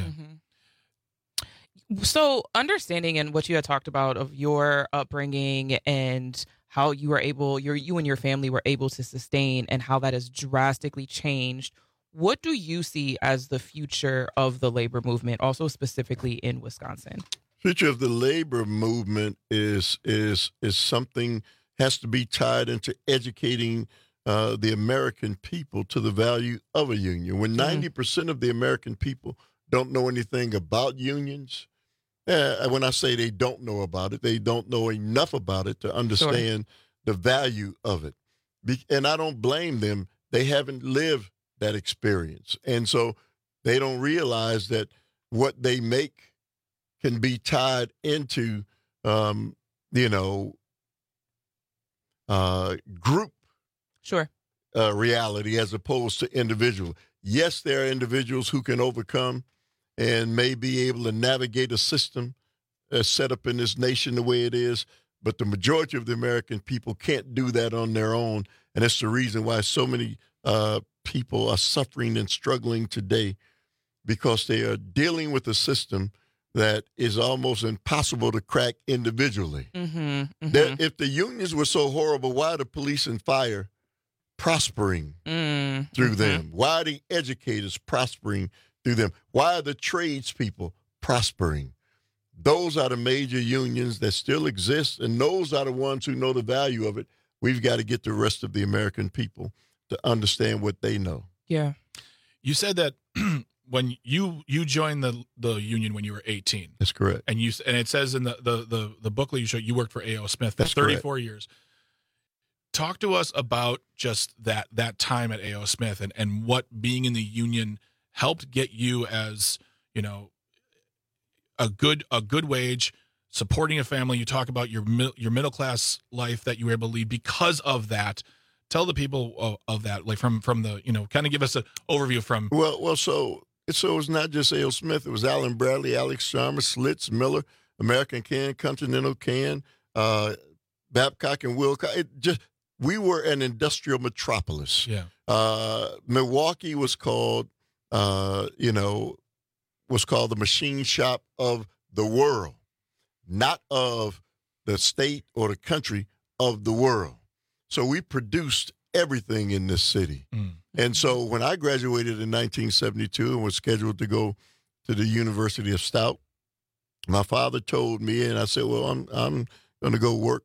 So understanding and what you had talked about of your upbringing and how you were able, you and your family were able to sustain, and how that has drastically changed. What do you see as the future of the labor movement, also specifically in Wisconsin? Future of the labor movement is something has to be tied into educating the American people to the value of a union. When 90% of the American people don't know anything about unions, when I say they don't know about it, they don't know enough about it to understand the value of it. And I don't blame them. They haven't lived that experience. And so they don't realize that what they make can be tied into, group reality as opposed to individual. Yes, there are individuals who can overcome and may be able to navigate a system set up in this nation the way it is, but the majority of the American people can't do that on their own, and that's the reason why so many people are suffering and struggling today, because they are dealing with a system that is almost impossible to crack individually. If the unions were so horrible, why are the police and fire prospering through them? Why are the educators prospering through them? Why are the tradespeople prospering? Those are the major unions that still exist, and those are the ones who know the value of it. We've got to get the rest of the American people to understand what they know. Yeah. You said that when you joined the union when you were 18. That's correct. And it says in the booklet you showed, you worked for A.O. Smith for 34 years. Talk to us about just that time at A.O. Smith and what being in the union helped get you as, a good wage, supporting a family. You talk about your middle class life that you were able to lead because of that. Tell the people of that, like from the, kind of give us an overview from. So it's not just A.O. Smith. It was Allen Bradley, Alex Chalmers, Slits, Miller, American Can, Continental Can, Babcock and Wilcox. We were an industrial metropolis. Yeah. Milwaukee was called, the machine shop of the world, not of the state or the country, of the world. So we produced everything in this city. And so when I graduated in 1972 and was scheduled to go to the University of Stout, my father told me, and I said, well, I'm going to go work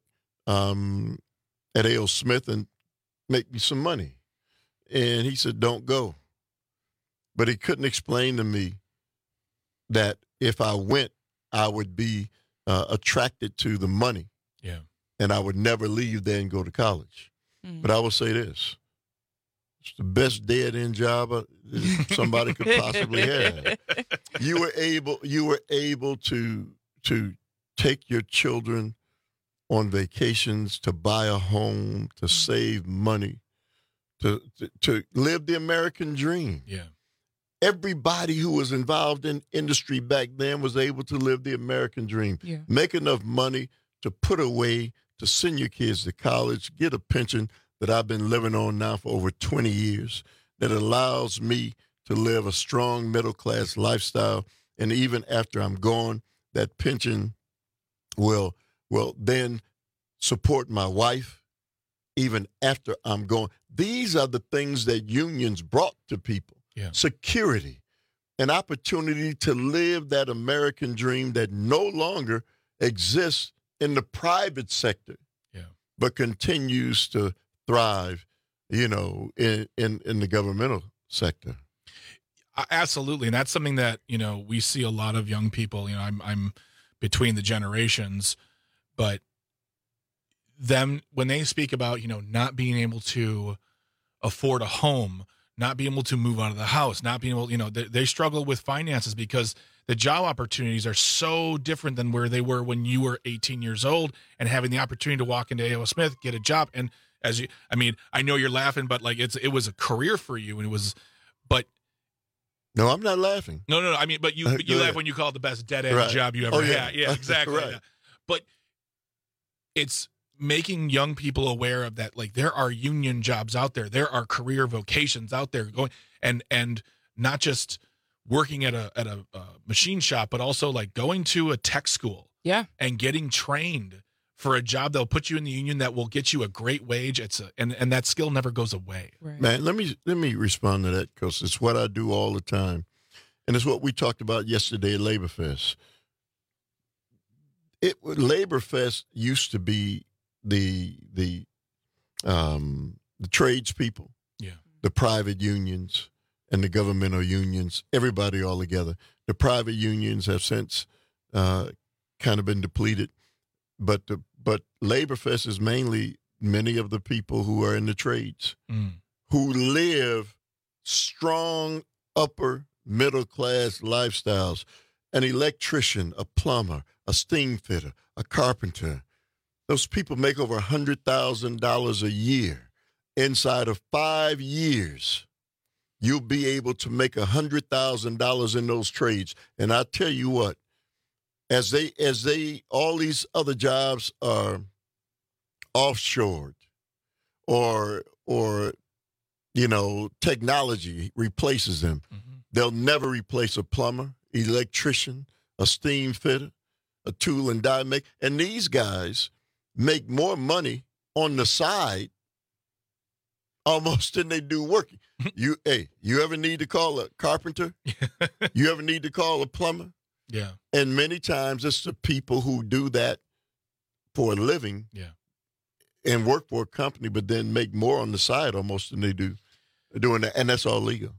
at A.O. Smith and make me some money. And he said, don't go. But he couldn't explain to me that if I went, I would be attracted to the money. Yeah. And I would never leave there and go to college. But I will say this. It's the best dead-end job somebody could possibly have. You were able to take your children on vacations, to buy a home, to save money, to live the American dream. Yeah. Everybody who was involved in industry back then was able to live the American dream. Yeah. Make enough money to put away to send your kids to college, get a pension that I've been living on now for over 20 years that allows me to live a strong middle-class lifestyle. And even after I'm gone, that pension will then support my wife even after I'm gone. These are the things that unions brought to people. Yeah. Security, an opportunity to live that American dream that no longer exists in the private sector, but continues to thrive, in the governmental sector. Absolutely, and that's something that we see a lot of young people. I'm between the generations, but them when they speak about not being able to afford a home, not being able to move out of the house, not being able, they struggle with finances because the job opportunities are so different than where they were when you were 18 years old and having the opportunity to walk into A.O. Smith, get a job. And I know you're laughing, but it was a career for you. And but No, I'm not laughing. No. I mean, but you laugh when you call it the best dead end job you ever had. Yeah, exactly. Right. Yeah. But it's making young people aware of that. Like, there are union jobs out there. There are career vocations out there going, and not just working at a machine shop, but also like going to a tech school. Yeah. And getting trained for a job that'll put you in the union that will get you a great wage. And that skill never goes away. Right. Man, let me respond to that, because it's what I do all the time. And it's what we talked about yesterday at Labor Fest. Labor Fest used to be the tradespeople, the private unions, and the governmental unions, everybody all together. The private unions have since kind of been depleted, but Labor Fest is mainly many of the people who are in the trades, who live strong upper middle class lifestyles. An electrician, a plumber, a steam fitter, a carpenter. Those people make over $100,000 a year. Inside of 5 years, you'll be able to make $100,000 in those trades. And I tell you what, as all these other jobs are offshored, or technology replaces them, they'll never replace a plumber, electrician, a steam fitter, a tool and die maker. And these guys make more money on the side almost than they do working. You ever need to call a carpenter? You ever need to call a plumber? Yeah. And many times it's the people who do that for a living and work for a company, but then make more on the side almost than they do doing that. And that's all legal.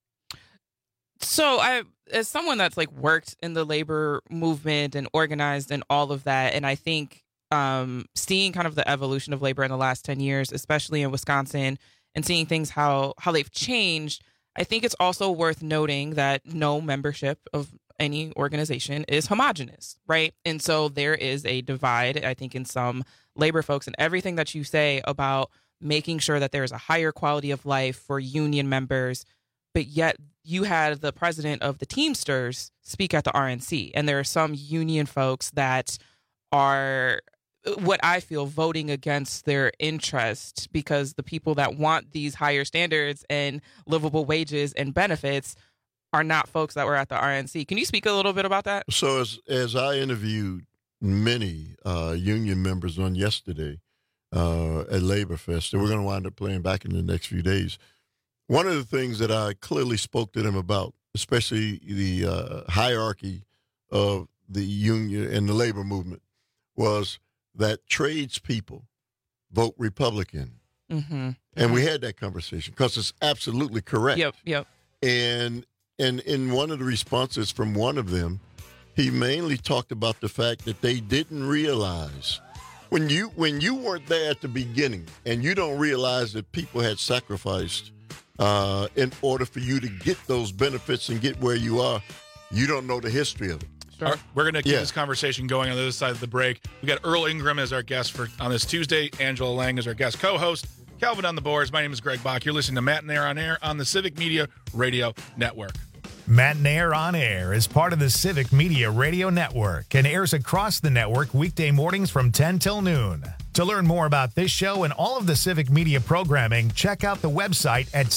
So as someone that's like worked in the labor movement and organized and all of that, and I think seeing kind of the evolution of labor in the last 10 years, especially in Wisconsin, and seeing things how they've changed, I think it's also worth noting that no membership of any organization is homogenous, right? And so there is a divide, I think, in some labor folks, and everything that you say about making sure that there's a higher quality of life for union members, but yet you had the president of the Teamsters speak at the RNC, and there are some union folks that are, what I feel, voting against their interest, because the people that want these higher standards and livable wages and benefits are not folks that were at the RNC. Can you speak a little bit about that? So as I interviewed many union members on yesterday at Labor Fest, and we're going to wind up playing back in the next few days, one of the things that I clearly spoke to them about, especially the hierarchy of the union and the labor movement, was that tradespeople vote Republican. Mm-hmm. And we had that conversation because it's absolutely correct. Yep. And in one of the responses from one of them, he mainly talked about the fact that they didn't realize when you weren't there at the beginning, and you don't realize that people had sacrificed in order for you to get those benefits and get where you are, you don't know the history of it. Sure. We're going to keep this conversation going on the other side of the break. We got Earl Ingram as our guest on this Tuesday. Angela Lang is our guest co-host. Calvin on the boards. My name is Greg Bach. You're listening to Matt and Air on Air on the Civic Media Radio Network. Matt and Air on Air is part of the Civic Media Radio Network and airs across the network weekday mornings from 10 till noon. To learn more about this show and all of the Civic Media programming, check out the website at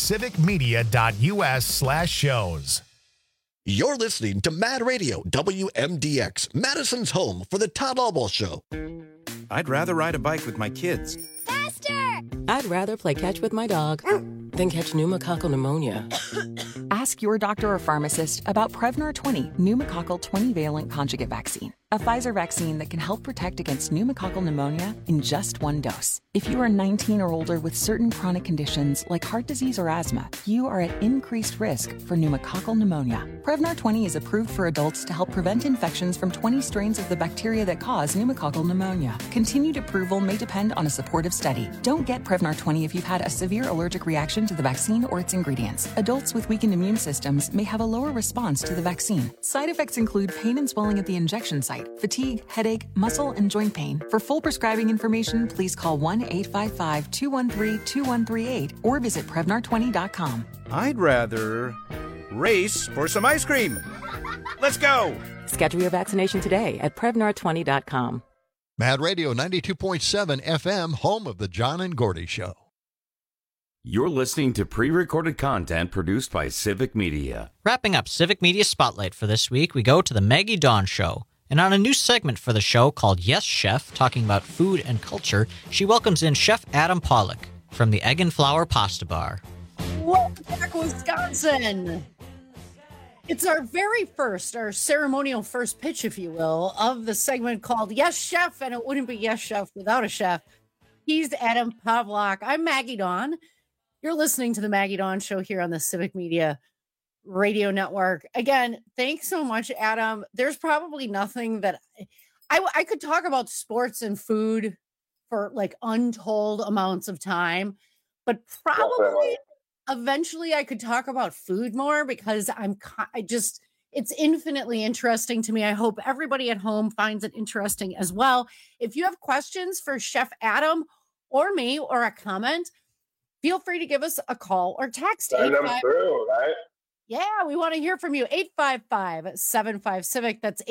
civicmedia.us/shows. You're listening to Mad Radio, WMDX, Madison's home for the Todd Albaugh Show. I'd rather ride a bike with my kids. Faster! I'd rather play catch with my dog than catch pneumococcal pneumonia. Ask your doctor or pharmacist about Prevnar 20, pneumococcal 20-valent conjugate vaccine, a Pfizer vaccine that can help protect against pneumococcal pneumonia in just one dose. If you are 19 or older with certain chronic conditions like heart disease or asthma, you are at increased risk for pneumococcal pneumonia. Prevnar 20 is approved for adults to help prevent infections from 20 strains of the bacteria that cause pneumococcal pneumonia. Continued approval may depend on a supportive study. Don't get Prevnar 20 if you've had a severe allergic reaction to the vaccine or its ingredients. Adults with weakened immune systems may have a lower response to the vaccine. Side effects include pain and swelling at the injection site, fatigue, headache, muscle, and joint pain. For full prescribing information, please call 1-855-213-2138 or visit Prevnar20.com. I'd rather race for some ice cream. Let's go. Schedule your vaccination today at Prevnar20.com. Mad Radio 92.7 FM, home of the John and Gordy Show. You're listening to pre-recorded content produced by Civic Media. Wrapping up Civic Media Spotlight for this week, we go to the Maggie Dawn Show. And on a new segment for the show called Yes Chef, talking about food and culture, she welcomes in Chef Adam Pollock from the Egg and Flour Pasta Bar. Welcome back, Wisconsin. It's our very first, our ceremonial first pitch, if you will, of the segment called Yes Chef, and it wouldn't be Yes Chef without a chef. He's Adam Pavlock. I'm Maggie Dawn. You're listening to the Maggie Dawn Show here on the Civic Media Radio Network. Again, thanks so much, Adam. There's probably nothing that I could talk about sports and food for like untold amounts of time, but probably eventually I could talk about food more because it's infinitely interesting to me. I hope everybody at home finds it interesting as well. If you have questions for Chef Adam or me or a comment, feel free to give us a call or text. Send them through, right? Yeah, we want to hear from you. 855-75-CIVIC. That's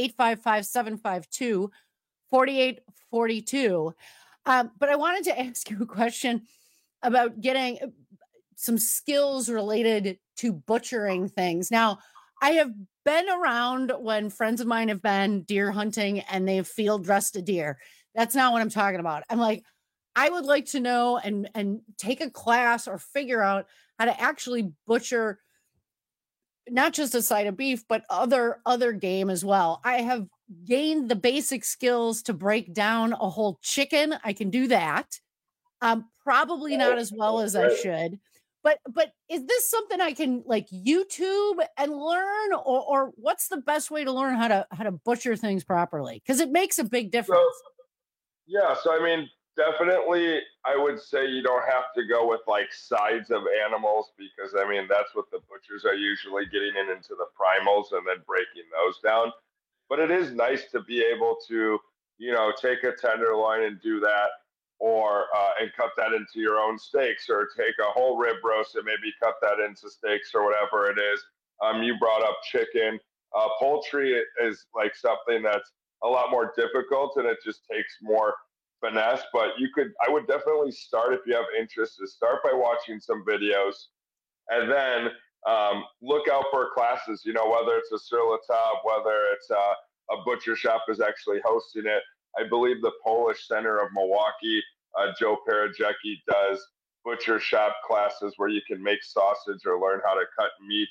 855-752-4842. But I wanted to ask you a question about getting some skills related to butchering things. Now, I have been around when friends of mine have been deer hunting and they've field dressed a deer. That's not what I'm talking about. I'm like, I would like to know and take a class or figure out how to actually butcher not just a side of beef, but other game as well. I have gained the basic skills to break down a whole chicken. I can do that. Probably not as well as I should. But is this something I can like YouTube and learn, or what's the best way to learn how to butcher things properly? Because it makes a big difference. So I mean, definitely, I would say you don't have to go with like sides of animals because I mean that's what the butchers are usually getting into the primals and then breaking those down. But it is nice to be able to, take a tenderloin and do that. Or and cut that into your own steaks, or take a whole rib roast and maybe cut that into steaks or whatever it is. You brought up chicken. Poultry is like something that's a lot more difficult and it just takes more finesse. But I would definitely start, if you have interest, to start by watching some videos, and then look out for classes. Whether it's a sur la table, whether it's a butcher shop is actually hosting it. I believe the Polish Center of Milwaukee, Joe Parajecki, does butcher shop classes where you can make sausage or learn how to cut meat.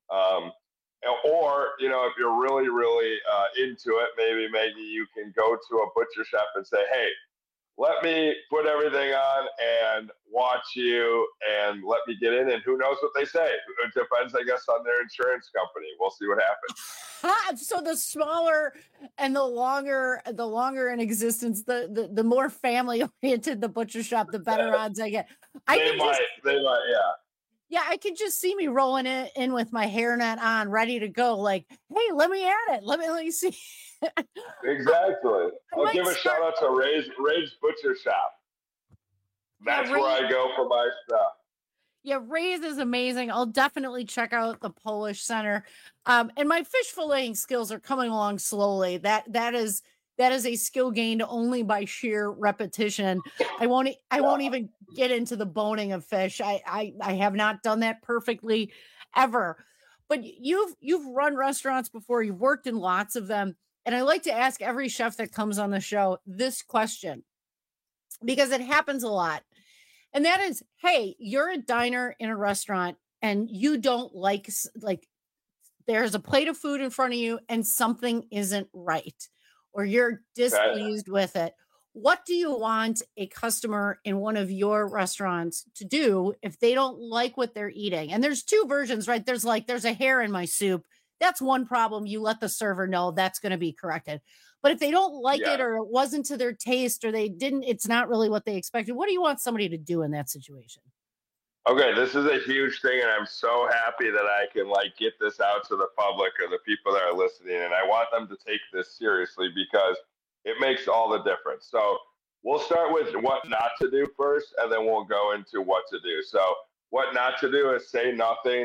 Or, if you're really, really into it, maybe you can go to a butcher shop and say, hey, let me put everything on and watch you and let me get in, and who knows what they say. It depends, I guess, on their insurance company. We'll see what happens. So the smaller and the longer in existence, the more family oriented the butcher shop, the better odds I get. They might, yeah. Yeah, I could just see me rolling in with my hairnet on, ready to go. Like, hey, let me at it. Let me see. Exactly. I'll give a shout out to Ray's Butcher Shop. That's where I go for my stuff. Yeah, Ray's is amazing. I'll definitely check out the Polish Center. And my fish filleting skills are coming along slowly. That is a skill gained only by sheer repetition. I won't even get into the boning of fish. I have not done that perfectly ever. But you've run restaurants before. You've worked in lots of them. And I like to ask every chef that comes on the show this question, because it happens a lot. And that is, hey, you're a diner in a restaurant and you don't like there's a plate of food in front of you and something isn't right, or you're displeased with it. What do you want a customer in one of your restaurants to do if they don't like what they're eating? And there's two versions, right? There's a hair in my soup. That's one problem. You let the server know that's going to be corrected. But if they don't like it, or it wasn't to their taste, or it's not really what they expected, what do you want somebody to do in that situation? Okay, this is a huge thing, and I'm so happy that I can get this out to the public or the people that are listening. And I want them to take this seriously because it makes all the difference. So we'll start with what not to do first, and then we'll go into what to do. So what not to do is say nothing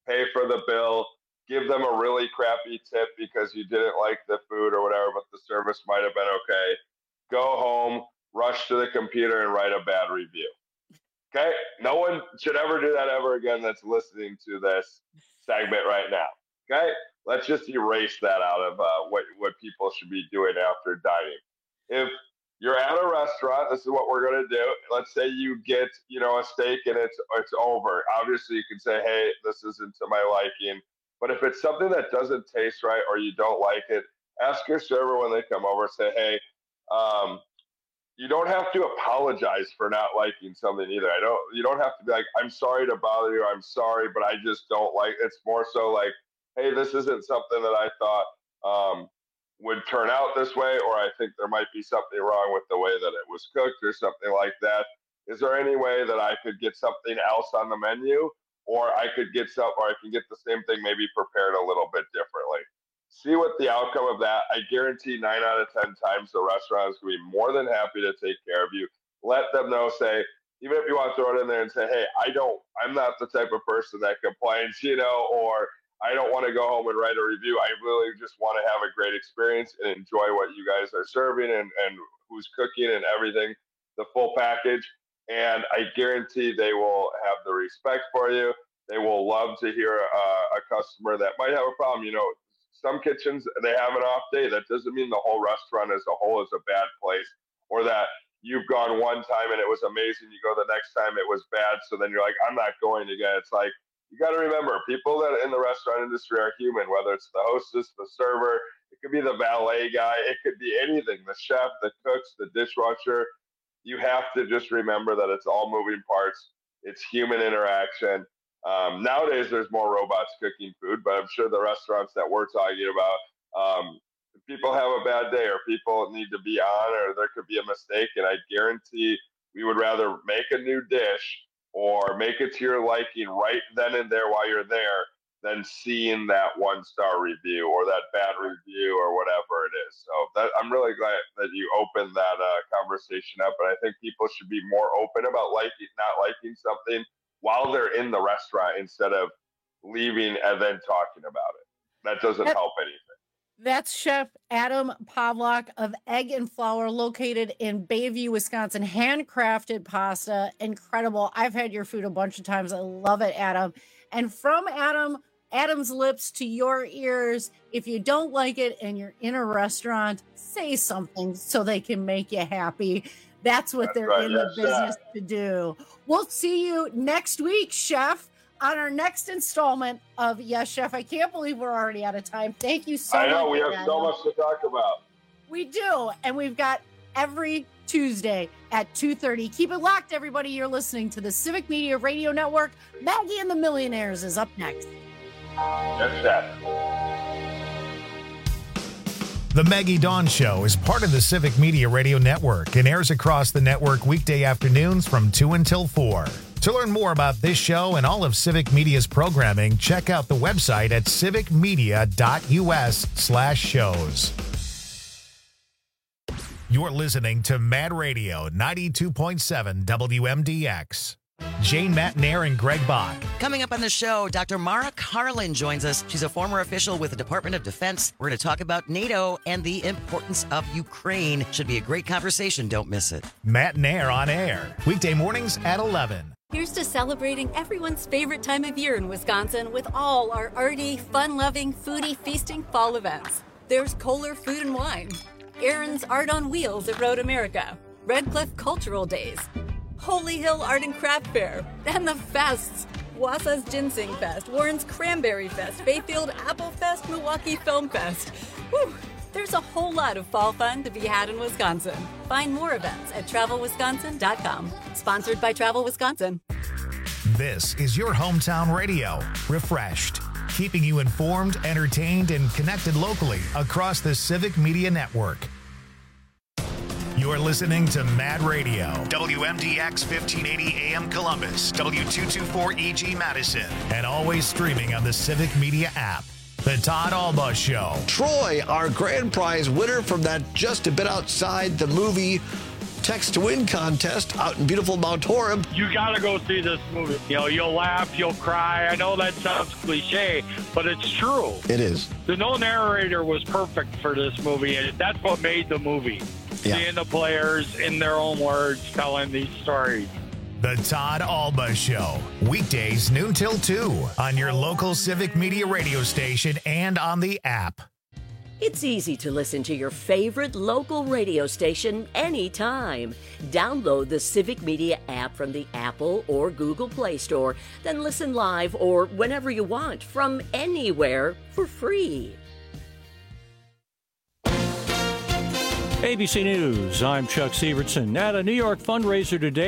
pay for the bill, give them a really crappy tip because you didn't like the food or whatever, but the service might have been okay. Go home, rush to the computer, and write a bad review. Okay? No one should ever do that ever again that's listening to this segment right now. Okay? Let's just erase that out of what people should be doing after dining. If you're at a restaurant, this is what we're going to do. Let's say you get, a steak and it's over. Obviously, you can say, hey, this isn't to my liking. But if it's something that doesn't taste right or you don't like it, ask your server when they come over, say, hey, you don't have to apologize for not liking something either. You don't have to be like, I'm sorry to bother you. I'm sorry, but I just don't like. It's more so like, hey, this isn't something that I thought would turn out this way, or I think there might be something wrong with the way that it was cooked or something like that. Is there any way that I could get something else on the menu, or I can get the same thing maybe prepared a little bit differently? See what the outcome of that. I guarantee 9 out of 10 times the restaurant is going to be more than happy to take care of you. Let them know, say, even if you want to throw it in there and say, hey, I'm not the type of person that complains, or I don't want to go home and write a review. I really just want to have a great experience and enjoy what you guys are serving and who's cooking and everything, the full package. And I guarantee they will have the respect for you. They will love to hear a customer that might have a problem. Some kitchens, they have an off day. That doesn't mean the whole restaurant as a whole is a bad place, or that you've gone one time and it was amazing. You go the next time, it was bad. So then you're like, I'm not going again. It's like, you got to remember, people that in the restaurant industry are human, whether it's the hostess, the server, it could be the valet guy, it could be anything, the chef, the cooks, the dishwasher. You have to just remember that it's all moving parts. It's human interaction. Nowadays, there's more robots cooking food, but I'm sure the restaurants that we're talking about, people have a bad day or people need to be on, or there could be a mistake. And I guarantee we would rather make a new dish or make it to your liking right then and there while you're there than seeing that 1-star review or that bad review or whatever it is. So I'm really glad that you opened that conversation up. And I think people should be more open about not liking something while they're in the restaurant instead of leaving and then talking about it. That doesn't help anything. That's Chef Adam Pawlak of Egg and Flour, located in Bayview, Wisconsin. Handcrafted pasta. Incredible. I've had your food a bunch of times. I love it, Adam. And from Adam's lips to your ears, if you don't like it and you're in a restaurant, say something so they can make you happy. That's what they're in the business to do. We'll see you next week, Chef, on our next installment of Yes, Chef. I can't believe we're already out of time. Thank you so much. I know, we have so much to talk about. We do, and we've got every Tuesday at 2:30. Keep it locked, everybody. You're listening to the Civic Media Radio Network. Maggie and the Millionaires is up next. Yes, Chef. The Maggie Dawn Show is part of the Civic Media Radio Network and airs across the network weekday afternoons from 2 until 4. To learn more about this show and all of Civic Media's programming, check out the website at civicmedia.us/shows. You're listening to Mad Radio 92.7 WMDX. Jane Matnair and Greg Bach. Coming up on the show, Dr. Mara Karlin joins us. She's a former official with the Department of Defense. We're going to talk about NATO and the importance of Ukraine. Should be a great conversation. Don't miss it. Matnair on air, weekday mornings at 11. Here's to celebrating everyone's favorite time of year in Wisconsin with all our arty, fun-loving, foodie, feasting fall events. There's Kohler Food and Wine, Aaron's Art on Wheels at Road America, Red Cliff Cultural Days, Holy Hill Art and Craft Fair, and the fests. Wausau's Ginseng Fest, Warren's Cranberry Fest, Bayfield Apple Fest, Milwaukee Film Fest. Whew, there's a whole lot of fall fun to be had in Wisconsin. Find more events at TravelWisconsin.com. Sponsored by Travel Wisconsin. This is your hometown radio, refreshed, keeping you informed, entertained, and connected locally across the Civic Media Network. You're listening to Mad Radio, WMDX 1580 AM Columbus, W224EG Madison, and always streaming on the Civic Media app. The Todd Albaugh Show. Troy, our grand prize winner from that Just a Bit Outside the Movie Text to Win contest out in beautiful Mount Horeb. You got to go see this movie. You know, you'll laugh, you'll cry. I know that sounds cliche, but it's true. It is. The no narrator was perfect for this movie, and that's what made the movie. Yeah. Seeing the players in their own words telling these stories. The Todd Alba Show, weekdays noon till 2 on your local Civic Media radio station and on the app. It's easy to listen to your favorite local radio station anytime. Download the Civic Media app from the Apple or Google Play Store, then listen live or whenever you want from anywhere for free. ABC News, I'm Chuck Severson. At a New York fundraiser today,